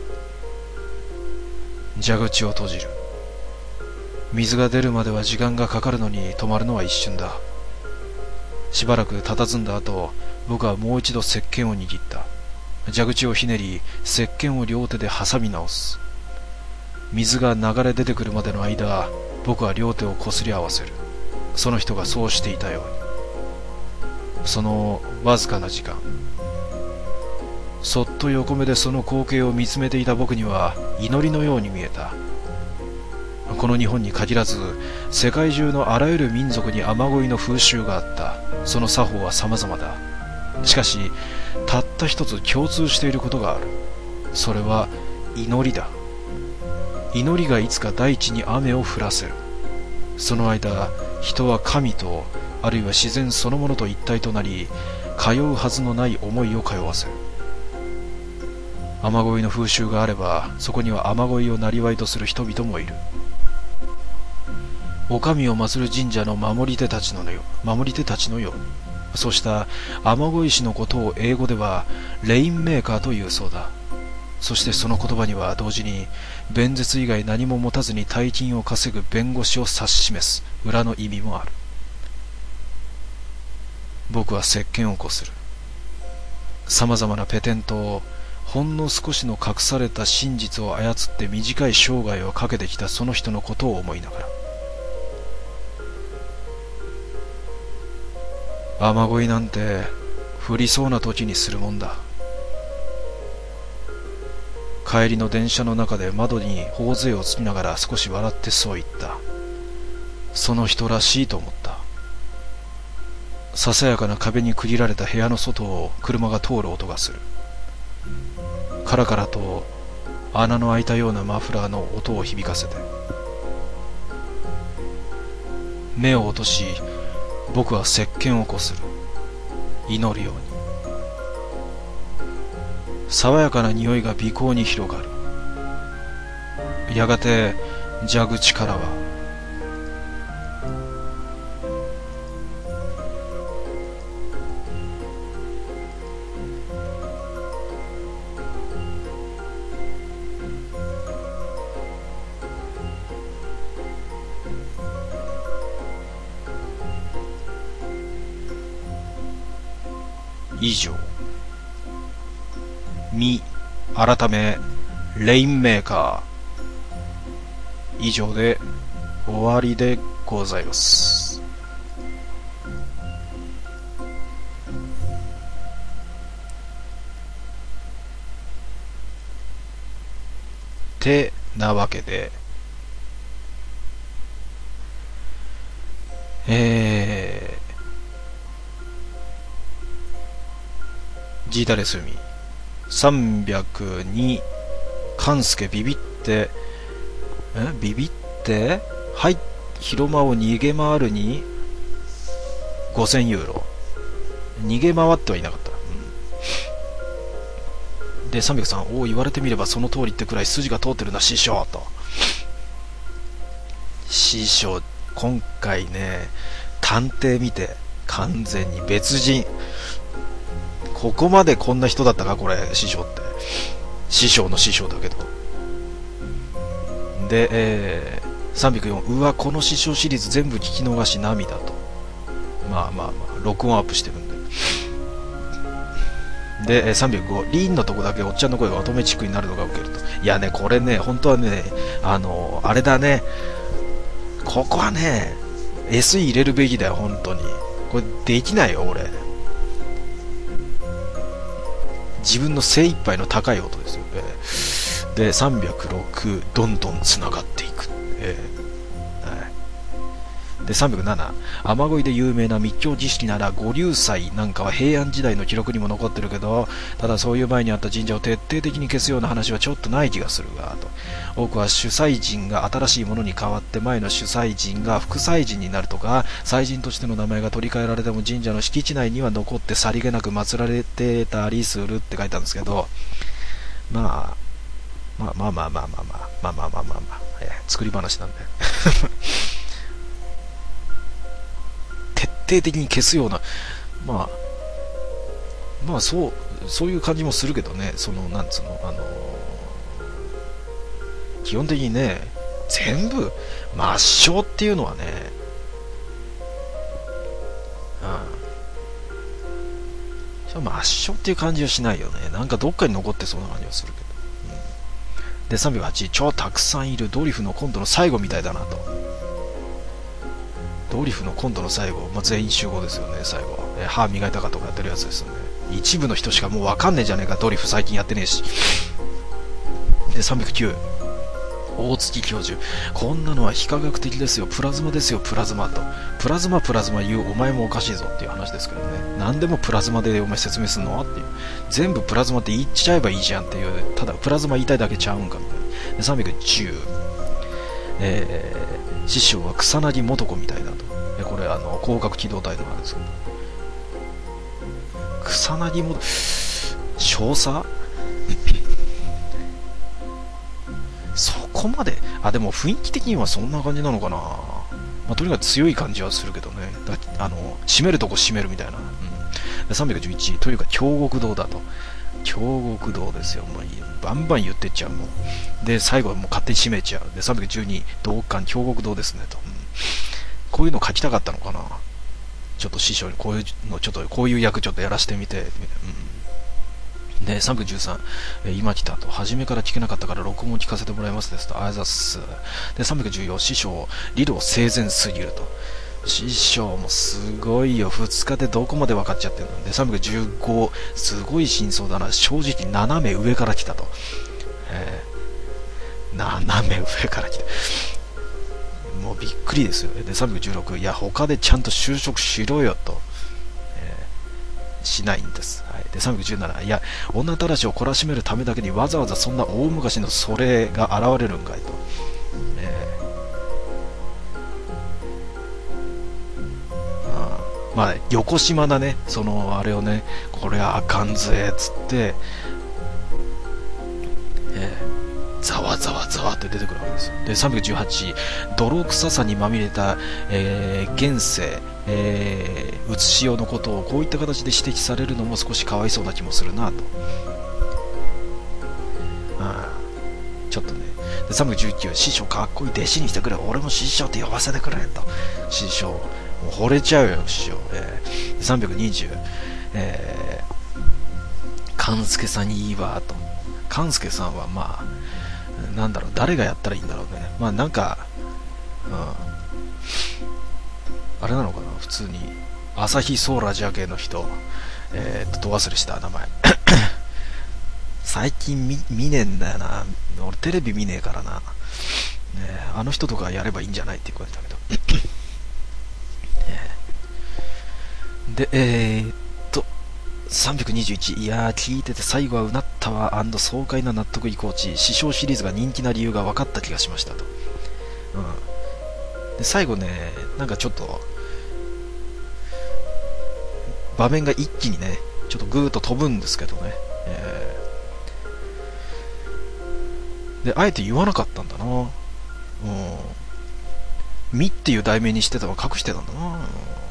蛇口を閉じる。水が出るまでは時間がかかるのに止まるのは一瞬だ。しばらく佇んだ後、僕はもう一度石鹸を握った。蛇口をひねり、石鹸を両手で挟み直す。水が流れ出てくるまでの間、僕は両手をこすり合わせる。その人がそうしていたように。そのわずかな時間、そっと横目でその光景を見つめていた僕には祈りのように見えた。この日本に限らず、世界中のあらゆる民族に雨乞いの風習があった。その作法は様々だ。しかし、たった一つ共通していることがある。それは祈りだ。祈りがいつか大地に雨を降らせる。その間、人は神と、あるいは自然そのものと一体となり、通うはずのない思いを通わせる。雨乞いの風習があれば、そこには雨乞いを生業とする人々もいる。お神を祀る神社の守り手たちのように。そうした雨乞い師のことを英語ではレインメーカーというそうだ。そしてその言葉には同時に、弁舌以外何も持たずに大金を稼ぐ弁護士を指し示す裏の意味もある。僕は石鹸をこする。様々なペテントを、ほんの少しの隠された真実を操って短い生涯をかけてきたその人のことを思いながら。雨乞いなんて降りそうな時にするもんだ。帰りの電車の中で窓に頬杖をつきながら少し笑ってそう言った。その人らしいと思った。 ささやかな壁に区切られた部屋の外を車が通る音がする。カラカラと穴の開いたようなマフラーの音を響かせて、目を落とし、僕は石鹸をこする。祈るように。爽やかな匂いが鼻孔に広がる。やがて蛇口からは以上。み改めレインメーカー。以上で終わりでございます。てなわけで、ジータレスミ302勘介ビビってはい、広間を逃げ回るに5000ユーロ。逃げ回ってはいなかった、で303、おお、言われてみればその通りってくらい筋が通ってるな師匠と。師匠今回ね、探偵見て完全に別人。ここまでこんな人だったかこれ、師匠って。師匠の師匠だけど。で、304、うわ、この師匠シリーズ全部聞き逃し涙と。まあ、録音アップしてるんで。で、305、リンのとこだけおっちゃんの声が乙女チックになるのがウケると。いやね、これね、本当はね、あれだね、ここはね、SE 入れるべきだよ、本当に。これできないよ、俺。自分の精一杯の高い音ですよ。で、306、どんどん繋がっていく。で、307、雨乞いで有名な密教儀式なら五龍祭なんかは平安時代の記録にも残ってるけど、ただそういう前にあった神社を徹底的に消すような話はちょっとない気がするがと。多くは主祭神が新しいものに変わって前の主祭神が副祭神になるとか、祭神としての名前が取り替えられても神社の敷地内には残ってさりげなく祀られてたりするって書いてあるんですけど、まあ作り話なんで徹底的に消すような、そういう感じもするけどね。なんつうの、基本的にね、全部抹消っていうのはね、抹消っていう感じはしないよね。なんかどっかに残ってそうな感じはするけど。で、308、超たくさんいるドリフのコントの最後みたいだなと。ドリフのコントの最後、全員集合ですよね、最後。歯磨いたかとかやってるやつですよね。一部の人しかもうわかんねえじゃねえか、ドリフ最近やってねえし。で、309、大月教授、こんなのは非科学的ですよ、プラズマですよ、プラズマと。プラズマ言うお前もおかしいぞっていう話ですけどね。何でもプラズマでお前説明すんのっていう。全部プラズマって言っちゃえばいいじゃんっていう、ただプラズマ言いたいだけちゃうんかみたいな。で、310、師匠は草薙素子みたいだと。これ広角機動隊のあれですけど、草薙も少佐そこまで、でも雰囲気的にはそんな感じなのかな。とにかく強い感じはするけどね。締めるとこ締めるみたいな。で、311、というか京極堂だと。京極堂ですよ。バンバン言ってっちゃうもん。で、最後はもう勝手に締めちゃう。で、312、同感京極堂ですねと。こういうの書きたかったのかな。ちょっと師匠にこういう役ちょっとやらせてみて。で、313、今来たと。初めから聞けなかったから録音を聞かせてもらいますですと。あざっす。で、314、師匠、理路整然すぎると。師匠もすごいよ。2日でどこまで分かっちゃってるの。で、315、すごい真相だな。正直斜め上から来たと。斜め上から来た。もうびっくりですよね。で、316、いや、他でちゃんと就職しろよと。 しないんです。はい、で317、いや女たらしを懲らしめるためだけにわざわざそんな大昔のそれが現れるんかいと、まあ横島なね、そのあれをね、これはあかんぜっつって、ざわざわざわって出てくるわけですよ。で318、泥臭さにまみれた、現世、写しようのことをこういった形で指摘されるのも少しかわいそうな気もするなと。ちょっとね。で319、師匠かっこいい、弟子にしてくれ、俺も師匠って呼ばせてくれと。師匠もう惚れちゃうよ師匠。320、勘助さんにいいわと。勘助さんはまあなんだろう、誰がやったらいいんだろうね。まあなんか、あれなのかな、普通に朝日ソーラジア系の人、ど忘れした名前最近見ねえんだよな、俺テレビ見ねえからな、ね、あの人とかやればいいんじゃないって言われたけどで321、いやー聞いてて最後はうなったわ&爽快な納得いこうち、師匠シリーズが人気な理由が分かった気がしましたと。で最後ね、なんかちょっと場面が一気にねちょっとグーッと飛ぶんですけどね、であえて言わなかったんだな。みっていう題名にしてたの隠してたんだな。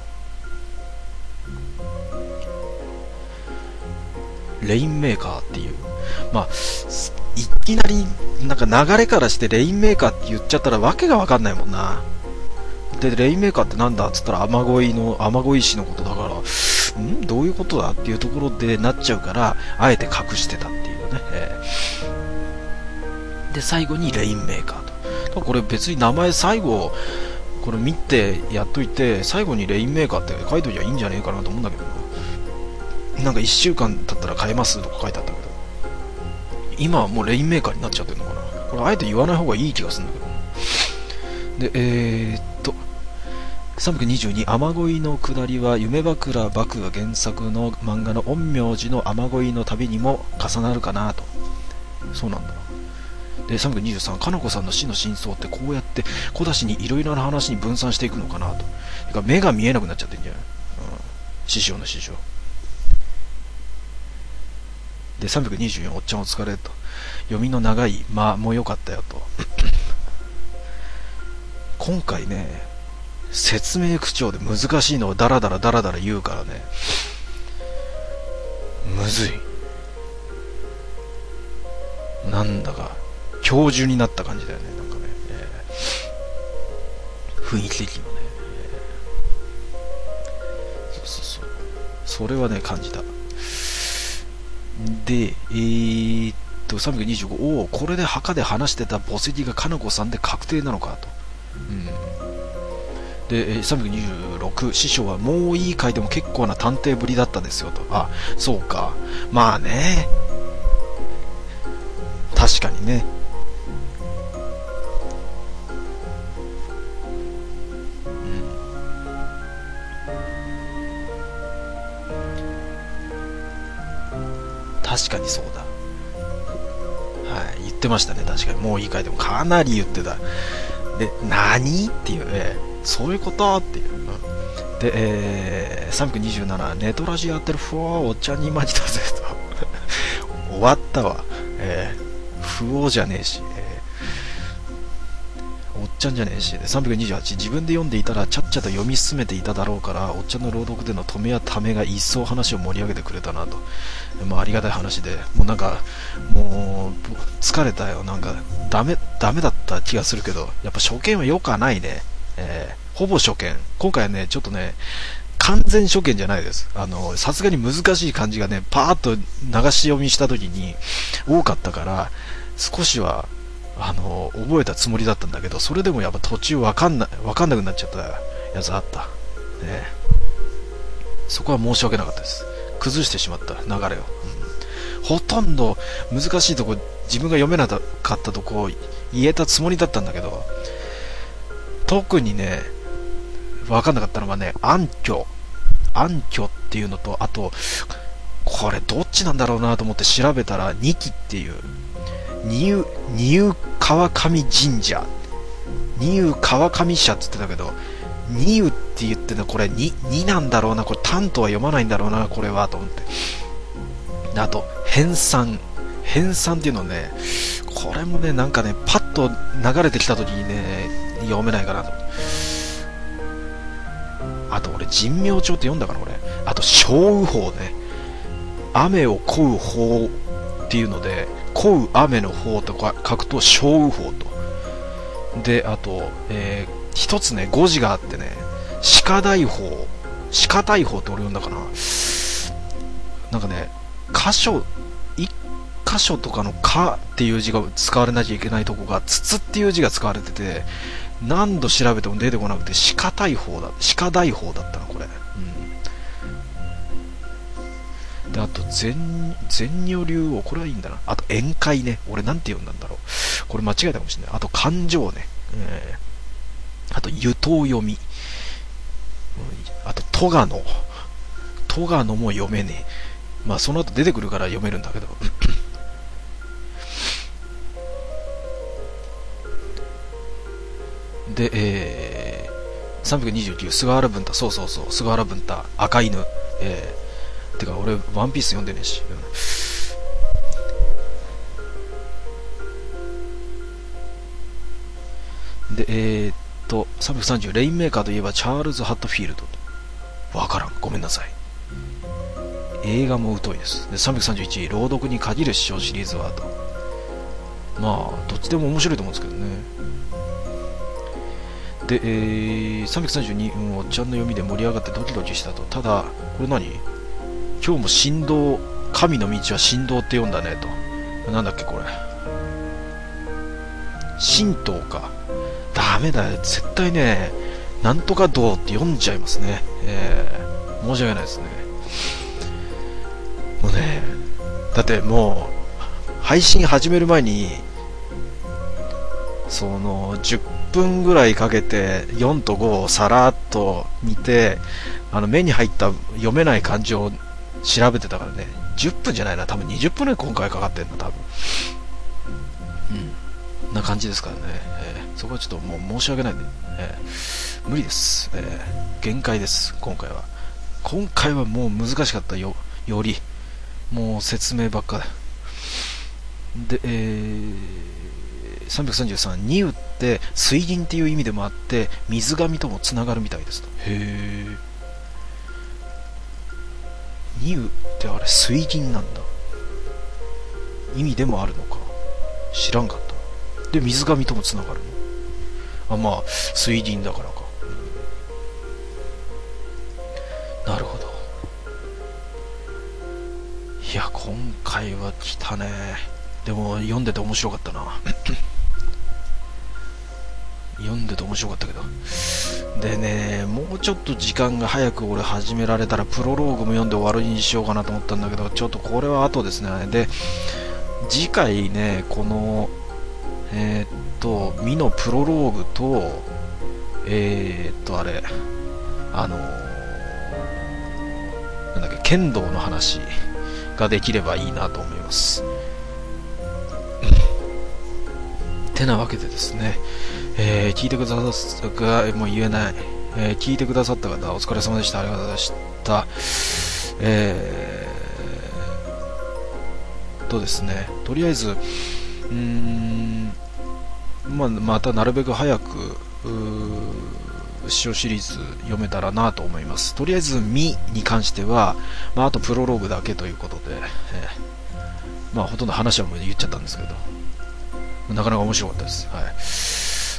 レインメーカーっていう、まあいきなりなんか流れからしてレインメーカーって言っちゃったらわけがわかんないもんな。でレインメーカーってなんだっつったら雨乞い師のことだから、どういうことだっていうところでなっちゃうから、あえて隠してたっていうね、で最後にレインメーカーと。これ別に名前最後これ見てやっといて、最後にレインメーカーって書いといていいんじゃねえかなと思うんだけど、なんか1週間経ったら買えますとか書いてあったけど、今はもうレインメーカーになっちゃってるのかな。これあえて言わない方がいい気がするんだけど。で322、雨乞いの下りは夢枕幕が原作の漫画の陰陽師の雨乞いの旅にも重なるかなと。そうなんだな。で323、かなこさんの死の真相ってこうやって小出しにいろいろな話に分散していくのかなと。てか目が見えなくなっちゃってんじゃない、師匠の師匠で324、おっちゃんお疲れと。読みの長い間も良かったよと今回ね説明口調で難しいのをダラダラ言うからね、むずい、なんだか教授になった感じだよね、なんかね、雰囲気的にもね、そうそれはね感じた。で325、おおこれで墓で話してた墓石がかなこさんで確定なのかと。で326、師匠はもういい回でも結構な探偵ぶりだったですよと。あ、そうか、まあね、確かにね、確かにそうだ、はい、言ってましたね。確かにもういい回でもかなり言ってた。で何っていう、そういうことっていう、で、327、ネトラジやってるフォーおっちゃんにマジだぜと終わったわ、不王じゃねえし、おっちゃんじゃねえし。で328、自分で読んでいたらちゃっちゃと読み進めていただろうから、おっちゃんの朗読での止めやためが一層話を盛り上げてくれたなと。まあ、ありがたい話で、もうなんかもう疲れたよ、なんかダメだった気がするけど、やっぱ初見はよくはないね。ほぼ初見、今回はねちょっとね完全初見じゃないです。さすがに難しい漢字がねパーッと流し読みした時に多かったから、少しは覚えたつもりだったんだけど、それでもやっぱ途中わかんなくなっちゃったやつあった、ね、そこは申し訳なかったです。崩してしまった流れを、ほとんど難しいとこ自分が読めなかったとこ言えたつもりだったんだけど、特にね分かんなかったのはね、暗渠暗渠っていうのと、あと、これどっちなんだろうなと思って調べたら、二基っていう、二湯川上神社、二湯川上社って言ってたけど、二湯って言ってたこれ2なんだろうな、これ単とは読まないんだろうな、これはと思って。あと、編纂っていうのね、これもね、なんかね、パッと流れてきた時にね、読めないかなと。あと俺、神明帳って読んだかな、俺。あと、小雨法ね。雨を乞う法っていうので、乞う雨の法とか書くと小雨法と。で、あと、一つね、語字があってね、鹿大法って俺読んだかな。なんかね、一箇所とかのかっていう字が使われなきゃいけないとこが、つっていう字が使われてて、何度調べても出てこなくて、鹿大法だったの、これ。で、あと、禅如流王、これはいいんだな。あと、宴会ね。俺なんて読んだんだろう。これ間違えたかもしれない。あと、勘定ね。あと、湯頭読み。あと、戸賀野も読めねえ。まあ、その後出てくるから読めるんだけど。で、329、菅原文太、そう、菅原文太、赤犬。てか、俺、ワンピース読んでねえし。で、330、レインメーカーといえばチャールズ・ハットフィールド。わからん。ごめんなさい。映画も疎いです。で、331、朗読に限る師匠シリーズはと。まあ、どっちでも面白いと思うんですけどね。で、332、おっちゃんの読みで盛り上がってドキドキしたと。ただ、これ何？今日も神道、神の道は神道って読んだねと。なんだっけこれ。神道か。ダメだよ。絶対ね、なんとか道って読んじゃいますね。申し訳ないですね。もうね、だってもう、配信始める前に、10分ぐらいかけて4と5をさらっと見て、目に入った読めない漢字を調べてたからね。10分じゃないな、多分20分ぐらい今回かかってんの、多分。な感じですからね。そこはちょっともう申し訳ないんで、無理です。限界です、今回は。今回はもう難しかったより、もう説明ばっかで。333、ニウって水銀っていう意味でもあって、水神ともつながるみたいですと。へー。ニウってあれ水銀なんだ。意味でもあるのか。知らんかった。で、水神ともつながるの。まあ、水銀だからか。なるほど。いや、今回は来たね。でも、読んでて面白かったな。読んでて面白かったけど。でね、もうちょっと時間が早く俺始められたらプロローグも読んで終わりにしようかなと思ったんだけど、ちょっとこれは後ですね。で、次回ね、この、ミのプロローグと、あれ、なんだっけ、剣道の話ができればいいなと思います。てなわけでですね、聞いてくださったか、もう言えない、聞いてくださった方、お疲れ様でした。ありがとうございました。ですね、とりあえず、またなるべく早く、師匠シリーズ読めたらなと思います。とりあえず、ミに関しては、あとプロローグだけということで、ほとんど話はもう言っちゃったんですけど、なかなか面白かったです。はい。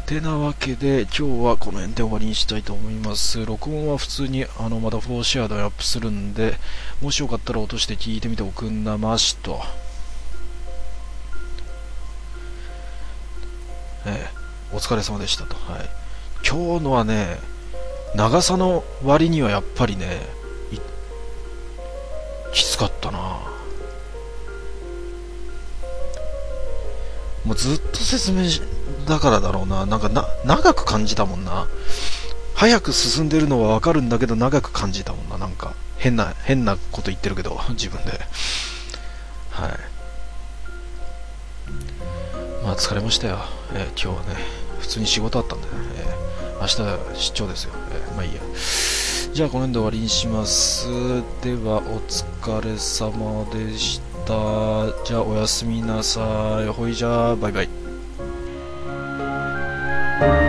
てなわけで、今日はこの辺で終わりにしたいと思います。録音は普通に、まだ4シェアでアップするんで、もしよかったら落として聞いてみておくんなましと。お疲れ様でしたと。はい。今日のはね、長さの割にはやっぱりね、きつかったな。もうずっと説明だからだろうな。長く感じたもんな。早く進んでるのはわかるんだけど長く感じたもんな。なんか変なこと言ってるけど、自分で。はい。まあ疲れましたよ。今日はね、普通に仕事あったんでね、明日出張ですよ。まあいいや。じゃあこの辺で終わりにします。ではお疲れ様でした。じゃあおやすみなさい。ほいじゃあバイバイ。